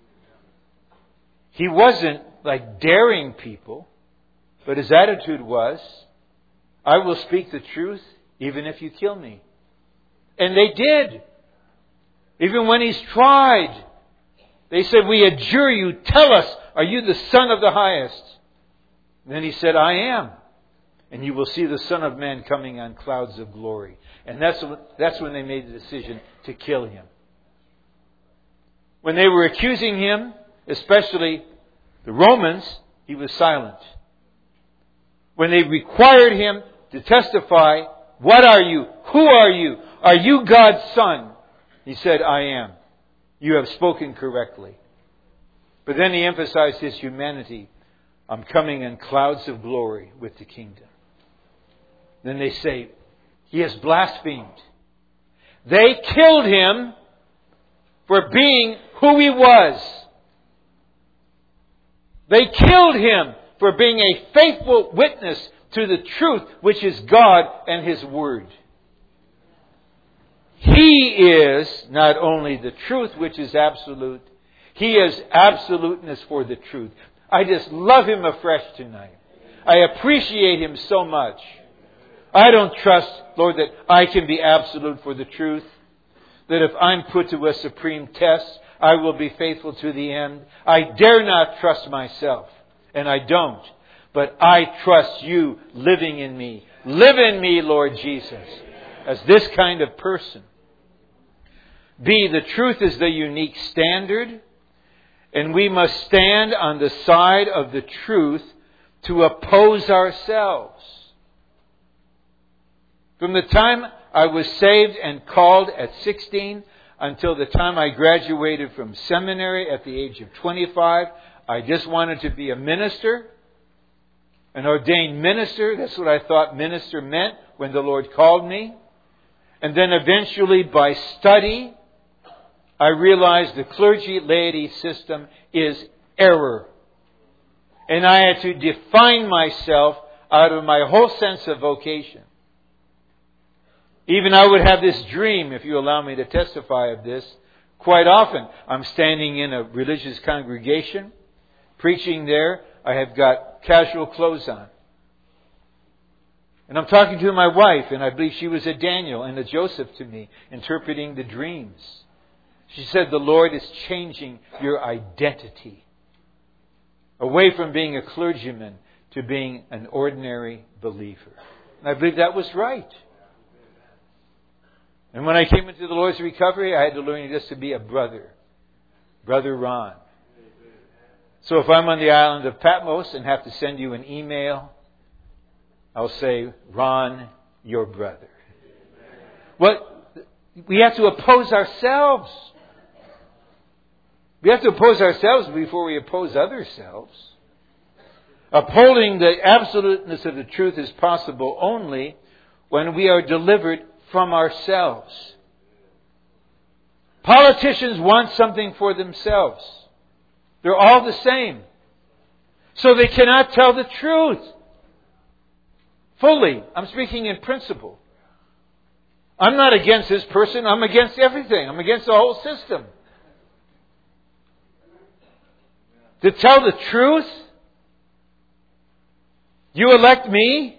He wasn't like daring people, but his attitude was, I will speak the truth even if you kill me. And they did. Even when he's tried, they said, we adjure you, tell us, are you the Son of the Highest? And then he said, I am. And you will see the Son of Man coming on clouds of glory. And that's when they made the decision to kill him. When they were accusing him, especially the Romans, he was silent. When they required him to testify, what are you? Who are you? Are you God's Son? He said, I am. You have spoken correctly. But then he emphasized his humanity. I'm coming in clouds of glory with the kingdom. Then they say, he has blasphemed. They killed him for being who he was. They killed him for being a faithful witness to the truth, which is God and His Word. He is not only the truth, which is absolute, He is absoluteness for the truth. I just love Him afresh tonight. I appreciate Him so much. I don't trust, Lord, that I can be absolute for the truth. That if I'm put to a supreme test, I will be faithful to the end. I dare not trust myself, and I don't. But I trust You living in me. Live in me, Lord Jesus, as this kind of person. B, the truth is the unique standard, and we must stand on the side of the truth to oppose ourselves. From the time I was saved and called at 16 until the time I graduated from seminary at the age of 25, I just wanted to be a minister, an ordained minister. That's what I thought minister meant when the Lord called me. And then eventually by study, I realized the clergy-laity system is error. And I had to define myself out of my whole sense of vocation. Even I would have this dream, if you allow me to testify of this, quite often. I'm standing in a religious congregation, preaching there. I have got casual clothes on. And I'm talking to my wife, and I believe she was a Daniel and a Joseph to me, interpreting the dreams. She said, the Lord is changing your identity. Away from being a clergyman to being an ordinary believer. And I believe that was right. And when I came into the Lord's recovery, I had to learn just to be a brother. Brother Ron. So if I'm on the island of Patmos and have to send you an email, I'll say, Ron, your brother. We have to oppose ourselves. We have to oppose ourselves before we oppose other selves. Upholding the absoluteness of the truth is possible only when we are delivered from ourselves. Politicians want something for themselves. They're all the same. So they cannot tell the truth fully. I'm speaking in principle. I'm not against this person. I'm against everything. I'm against the whole system. To tell the truth? You elect me?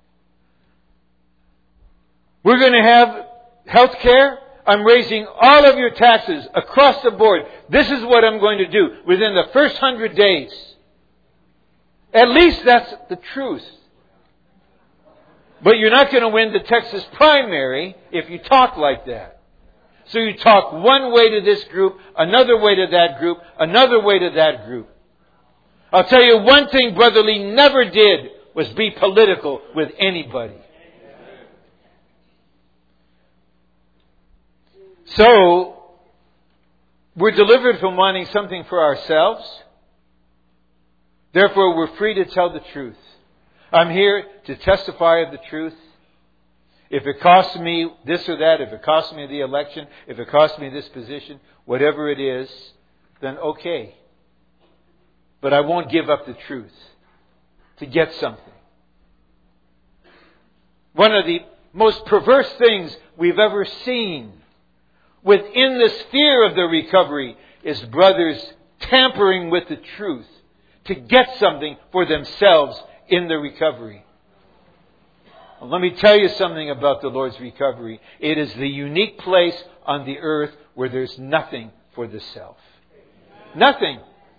We're going to have health care. I'm raising all of your taxes across the board. This is what I'm going to do within the first 100 days. At least that's the truth. But you're not going to win the Texas primary if you talk like that. So you talk one way to this group, another way to that group, another way to that group. I'll tell you one thing Brother Lee never did was be political with anybody. So, we're delivered from wanting something for ourselves. Therefore, we're free to tell the truth. I'm here to testify of the truth. If it costs me this or that, if it costs me the election, if it costs me this position, whatever it is, then okay. But I won't give up the truth to get something. One of the most perverse things we've ever seen within the sphere of the recovery is brothers tampering with the truth to get something for themselves in the recovery. Well, let me tell you something about the Lord's recovery. It is the unique place on the earth where there's nothing for the self. Nothing.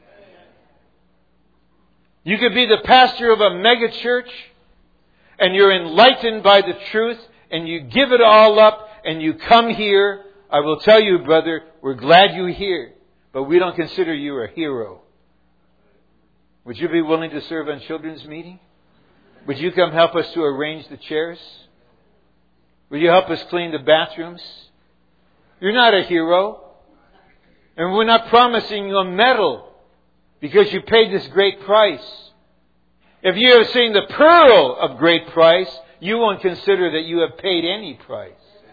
You could be the pastor of a mega church and you're enlightened by the truth and you give it all up and you come here. I will tell you, brother, we're glad you're here, but we don't consider you a hero. Would you be willing to serve on children's meeting? Would you come help us to arrange the chairs? Will you help us clean the bathrooms? You're not a hero. And we're not promising you a medal because you paid this great price. If you have seen the pearl of great price, you won't consider that you have paid any price.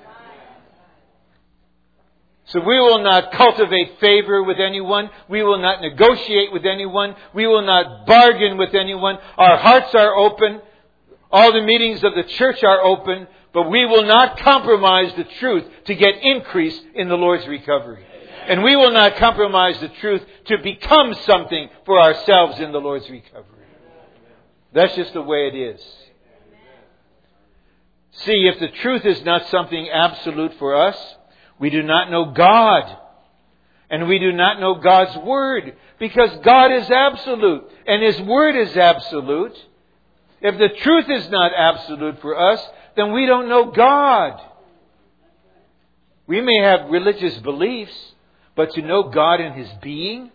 So we will not cultivate favor with anyone. We will not negotiate with anyone. We will not bargain with anyone. Our hearts are open. All the meetings of the church are open. But we will not compromise the truth to get increase in the Lord's recovery. And we will not compromise the truth to become something for ourselves in the Lord's recovery. That's just the way it is. See, if the truth is not something absolute for us, we do not know God. And we do not know God's Word. Because God is absolute. And His Word is absolute. If the truth is not absolute for us, then we don't know God. We may have religious beliefs, but to know God in His being,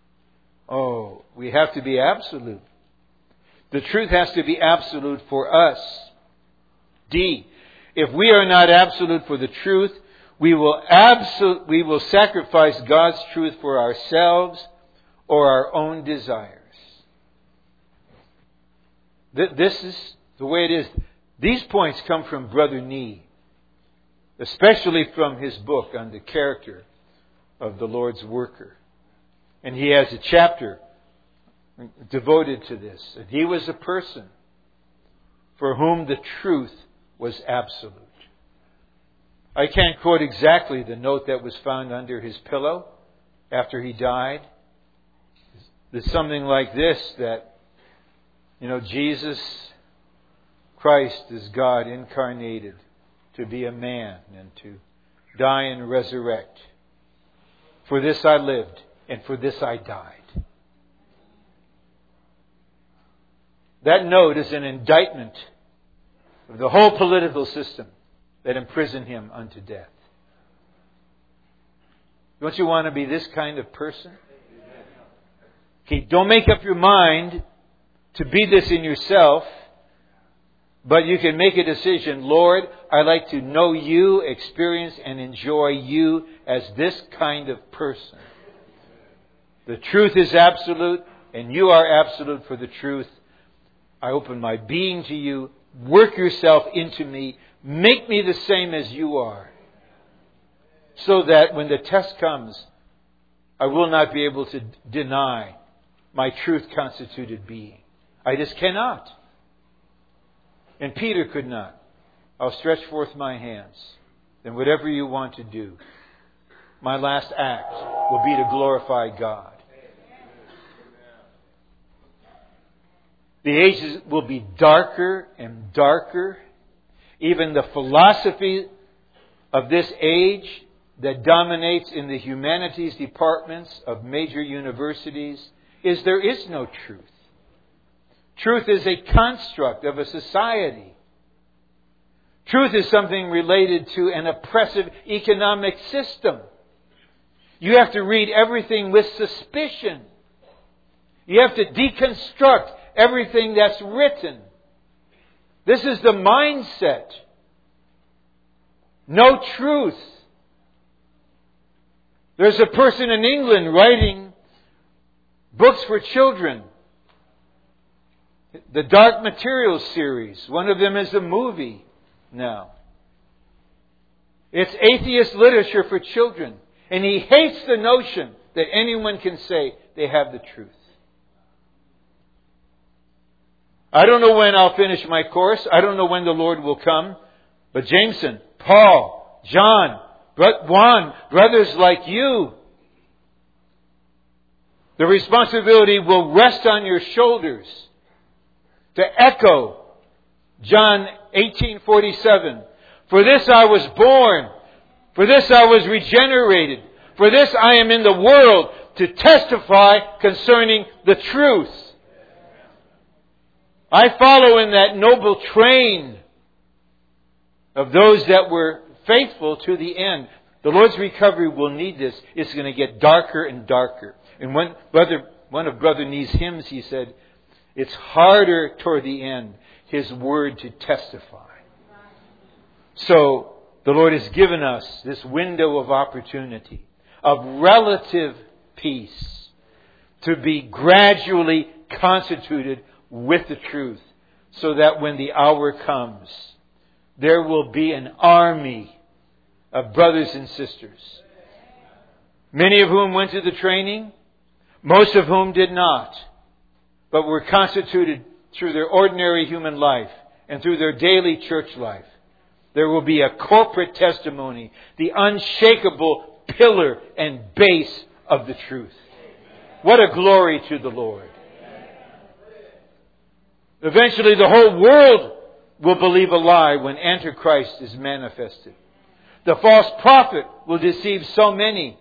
we have to be absolute. The truth has to be absolute for us. D, if we are not absolute for the truth, we will sacrifice God's truth for ourselves or our own desires. This is the way it is. These points come from Brother Nee, especially from his book on the character of the Lord's worker. And he has a chapter devoted to this. And he was a person for whom the truth was absolute. I can't quote exactly the note that was found under his pillow after he died. There's something like this, that, Jesus Christ is God incarnated to be a man and to die and resurrect. For this I lived, and for this I died. That note is an indictment of the whole political system that imprisoned him unto death. Don't you want to be this kind of person? Okay, don't make up your mind to be this in yourself, but you can make a decision. Lord, I'd like to know You, experience and enjoy You as this kind of person. The truth is absolute, and You are absolute for the truth. I open my being to You. Work Yourself into me. Make me the same as You are. So that when the test comes, I will not be able to deny my truth-constituted being. I just cannot. And Peter could not. I'll stretch forth my hands. Then whatever You want to do, my last act will be to glorify God. The ages will be darker and darker. Even the philosophy of this age that dominates in the humanities departments of major universities is there is no truth. Truth is a construct of a society. Truth is something related to an oppressive economic system. You have to read everything with suspicion. You have to deconstruct everything that's written. This is the mindset. No truth. There's a person in England writing books for children. The Dark Materials series. One of them is a movie now. It's atheist literature for children. And he hates the notion that anyone can say they have the truth. I don't know when I'll finish my course. I don't know when the Lord will come. But Jameson, Paul, John, Juan, brothers like you, the responsibility will rest on your shoulders to echo John 18:47. For this I was born. For this I was regenerated. For this I am in the world, to testify concerning the truth. I follow in that noble train of those that were faithful to the end. The Lord's recovery will need this. It's going to get darker and darker. And one of Brother Nee's hymns, he said, it's harder toward the end, His word to testify. So, the Lord has given us this window of opportunity, of relative peace, to be gradually constituted with the truth, so that when the hour comes, there will be an army of brothers and sisters, many of whom went to the training, most of whom did not, but were constituted through their ordinary human life and through their daily church life. There will be a corporate testimony, the unshakable pillar and base of the truth. What a glory to the Lord. Eventually the whole world will believe a lie when Antichrist is manifested. The false prophet will deceive so many.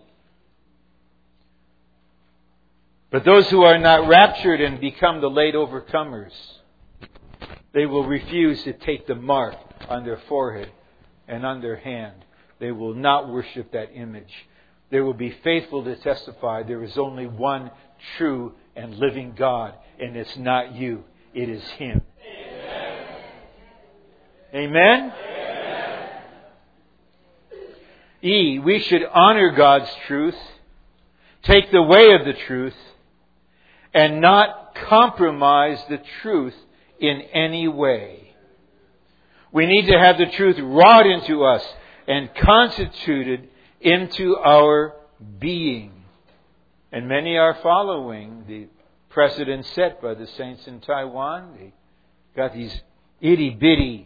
But those who are not raptured and become the late overcomers, they will refuse to take the mark on their forehead and on their hand. They will not worship that image. They will be faithful to testify there is only one true and living God, and it's not you, it is Him. Amen? Amen? We should honor God's truth, take the way of the truth, and not compromise the truth in any way. We need to have the truth wrought into us and constituted into our being. And many are following the precedent set by the saints in Taiwan. They got these itty bitty,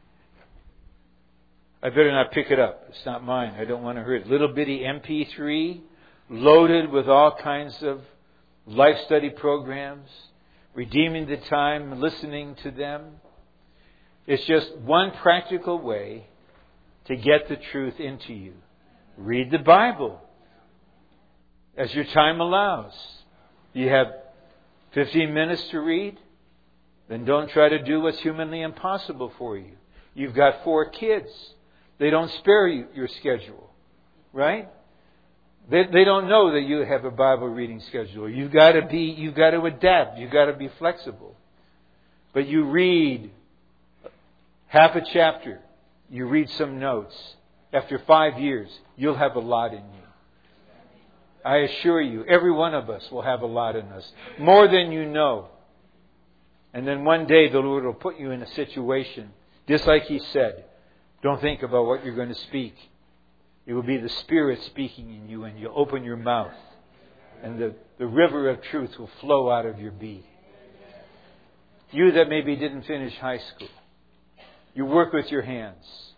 I better not pick it up. It's not mine. I don't want to hear it. Little bitty MP3 loaded with all kinds of life study programs, redeeming the time, listening to them. It's just one practical way to get the truth into you. Read the Bible as your time allows. You have 15 minutes to read, then don't try to do what's humanly impossible for you. You've got 4 kids. They don't spare you your schedule, right? They don't know that you have a Bible reading schedule. You've got to adapt. You've got to be flexible. But you read half a chapter. You read some notes. After 5 years, you'll have a lot in you. I assure you, every one of us will have a lot in us. More than you know. And then one day the Lord will put you in a situation, just like He said, don't think about what you're going to speak. It will be the Spirit speaking in you, and you'll open your mouth. And the river of truth will flow out of your being. You that maybe didn't finish high school. You work with your hands.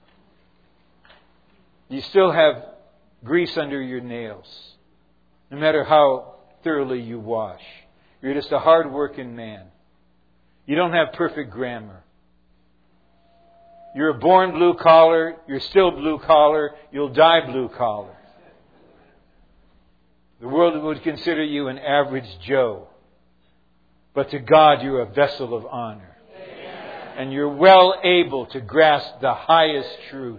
You still have grease under your nails. No matter how thoroughly you wash. You're just a hard-working man. You don't have perfect grammar. You're a born blue collar. You're still blue collar. You'll die blue collar. The world would consider you an average Joe. But to God, you're a vessel of honor. Amen. And you're well able to grasp the highest truth.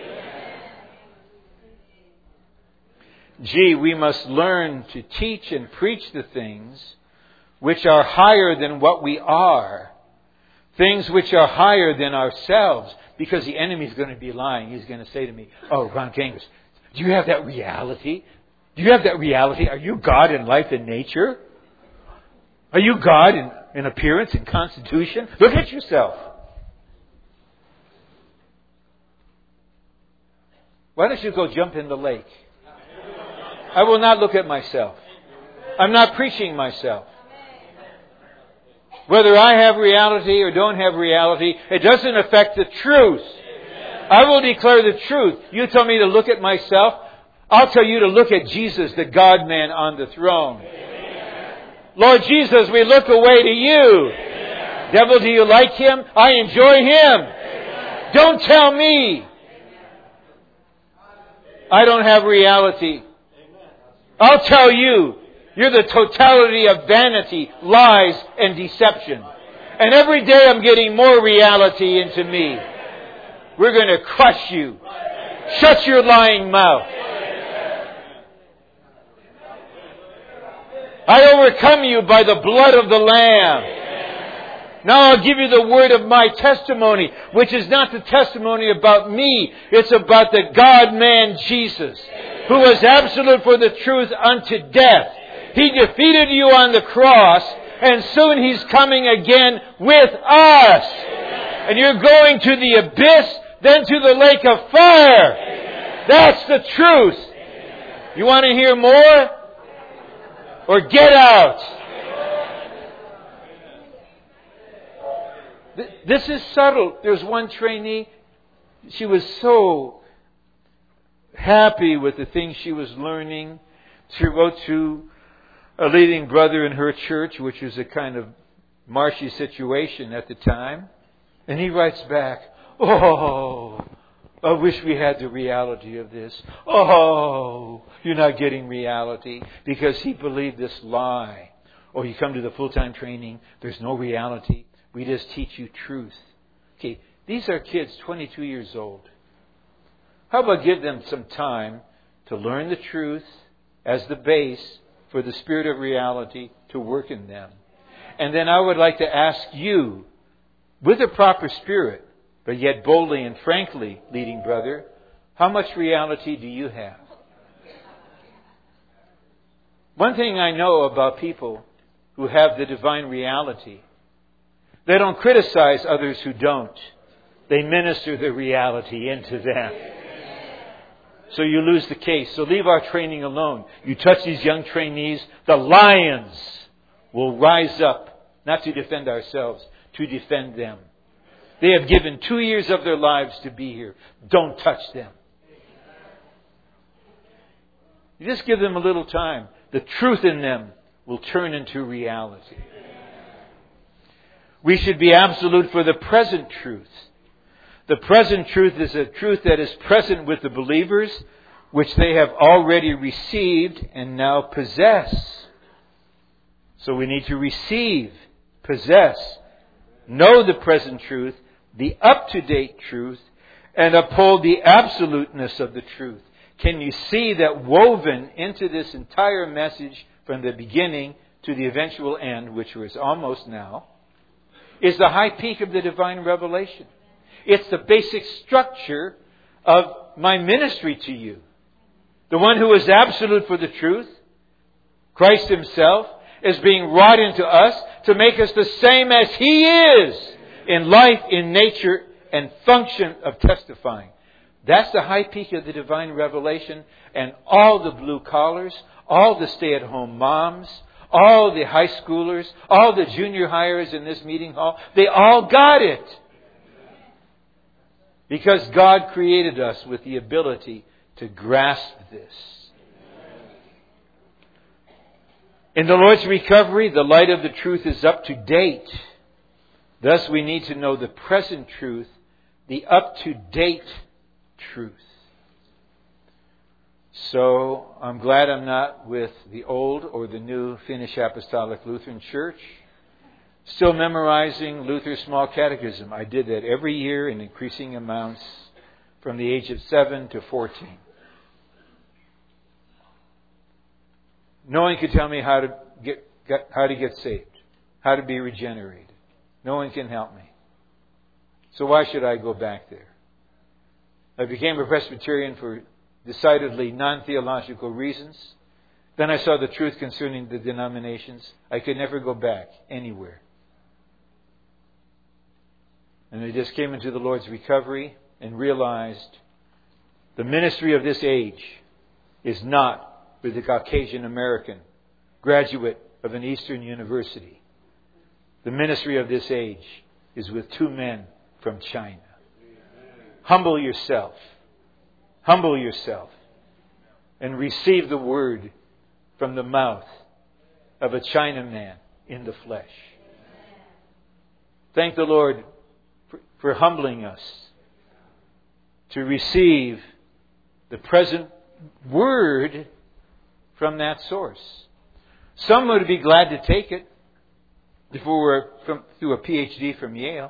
We must learn to teach and preach the things which are higher than what we are. Things which are higher than ourselves. Because the enemy is going to be lying. He's going to say to me, oh, Ron Kangas, do you have that reality? Do you have that reality? Are you God in life and nature? Are you God in appearance and constitution? Look at yourself. Why don't you go jump in the lake? I will not look at myself. I'm not preaching myself. Whether I have reality or don't have reality, it doesn't affect the truth. I will declare the truth. You tell me to look at myself. I'll tell you to look at Jesus, the God-man on the throne. Lord Jesus, we look away to you. Devil, do you like Him? I enjoy Him. Don't tell me I don't have reality. I'll tell you, you're the totality of vanity, lies, and deception. And every day I'm getting more reality into me. We're going to crush you. Shut your lying mouth. I overcome you by the blood of the Lamb. Now I'll give you the word of my testimony, which is not the testimony about me. It's about the God-man Jesus, who was absolute for the truth unto death. He defeated you on the cross, and soon He's coming again with us. And you're going to the abyss, then to the lake of fire. That's the truth. You want to hear more? Or get out. This is subtle. There's one trainee. She was so happy with the things she was learning. She wrote to a leading brother in her church, which was a kind of marshy situation at the time. And he writes back, "Oh, I wish we had the reality of this. Oh, you're not getting reality," because he believed this lie. Oh, you come to the full-time training, there's no reality. We just teach you truth. Okay, these are kids 22 years old. How about give them some time to learn the truth as the base for the spirit of reality to work in them? And then I would like to ask you, with a proper spirit, but yet boldly and frankly, leading brother, how much reality do you have? One thing I know about people who have the divine reality, they don't criticize others who don't. They minister the reality into them. So you lose the case. So leave our training alone. You touch these young trainees, the lions will rise up, not to defend ourselves, to defend them. They have given 2 years of their lives to be here. Don't touch them. You just give them a little time. The truth in them will turn into reality. We should be absolute for the present truth. The present truth is a truth that is present with the believers, which they have already received and now possess. So we need to receive, possess, know the present truth, the up-to-date truth, and uphold the absoluteness of the truth. Can you see that woven into this entire message from the beginning to the eventual end, which was almost now, is the high peak of the divine revelation. It's the basic structure of my ministry to you. The one who is absolute for the truth, Christ Himself, is being wrought into us to make us the same as He is in life, in nature, and function of testifying. That's the high peak of the divine revelation. And all the blue collars, all the stay-at-home moms, all the high schoolers, all the junior hires in this meeting hall, they all got it. Because God created us with the ability to grasp this. In the Lord's recovery, the light of the truth is up to date. Thus we need to know the present truth, the up-to-date truth. So I'm glad I'm not with the old or the new Finnish Apostolic Lutheran Church. Still memorizing Luther's Small Catechism. I did that every year in increasing amounts from the age of 7 to 14. No one could tell me how to get saved, how to be regenerated. No one can help me. So why should I go back there? I became a Presbyterian for decidedly non-theological reasons. Then I saw the truth concerning the denominations. I could never go back anywhere. And I just came into the Lord's recovery and realized the ministry of this age is not with the Caucasian American graduate of an Eastern university. The ministry of this age is with two men from China. Humble yourself. Humble yourself. And receive the word from the mouth of a Chinaman in the flesh. Thank the Lord for humbling us to receive the present word from that source. Some would be glad to take it if we were through a PhD from Yale,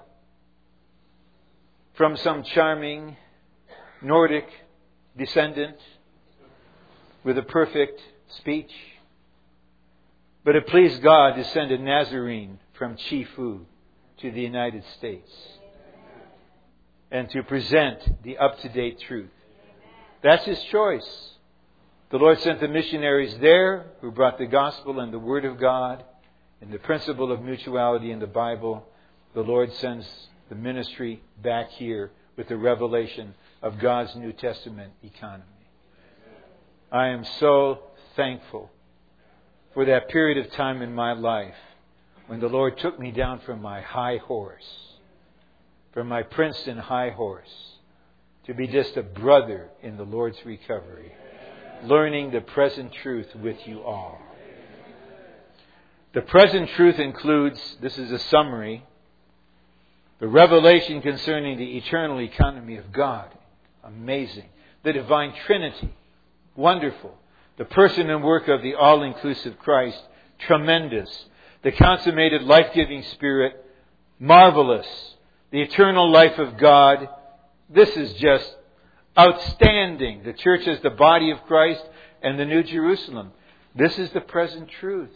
from some charming Nordic descendant with a perfect speech. But it pleased God to send a Nazarene from Chifu to the United States and to present the up-to-date truth. That's His choice. The Lord sent the missionaries there who brought the gospel and the Word of God and the principle of mutuality in the Bible. The Lord sends the ministry back here with the revelation of God's New Testament economy. I am so thankful for that period of time in my life when the Lord took me down from my high horse, from my Princeton high horse, to be just a brother in the Lord's recovery, learning the present truth with you all. The present truth includes, this is a summary, the revelation concerning the eternal economy of God. Amazing. The divine Trinity. Wonderful. The person and work of the all-inclusive Christ. Tremendous. The consummated life-giving Spirit. Marvelous. The eternal life of God. This is just outstanding. The church as the body of Christ and the New Jerusalem. This is the present truth.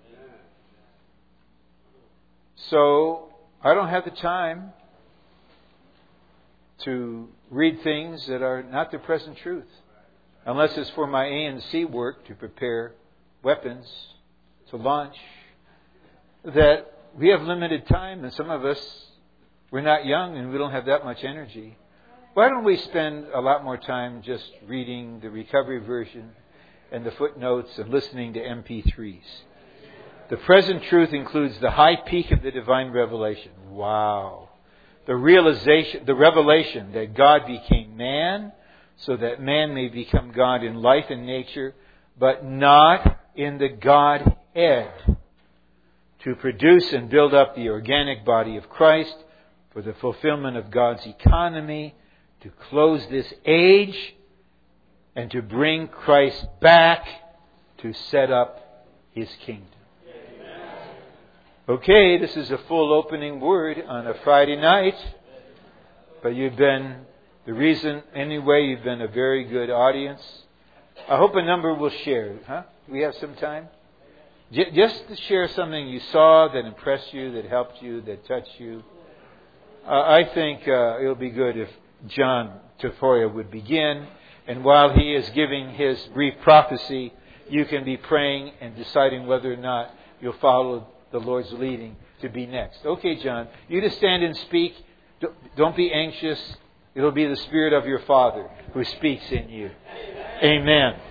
So, I don't have the time to read things that are not the present truth. Unless it's for my A&C work to prepare weapons to launch. That we have limited time, and some of us, we're not young and we don't have that much energy. Why don't we spend a lot more time just reading the recovery version and the footnotes and listening to MP3s? The present truth includes the high peak of the divine revelation. Wow. The revelation that God became man so that man may become God in life and nature, but not in the Godhead. To produce and build up the organic body of Christ for the fulfillment of God's economy, to close this age, and to bring Christ back to set up His kingdom. Okay, this is a full opening word on a Friday night. But you've been a very good audience. I hope a number will share. Do we have some time? Just to share something you saw that impressed you, that helped you, that touched you. I think it'll be good if John Tafoya would begin. And while he is giving his brief prophecy, you can be praying and deciding whether or not you'll follow the Lord's leading to be next. Okay, John, you just stand and speak. Don't be anxious. It'll be the Spirit of your Father who speaks in you. Amen.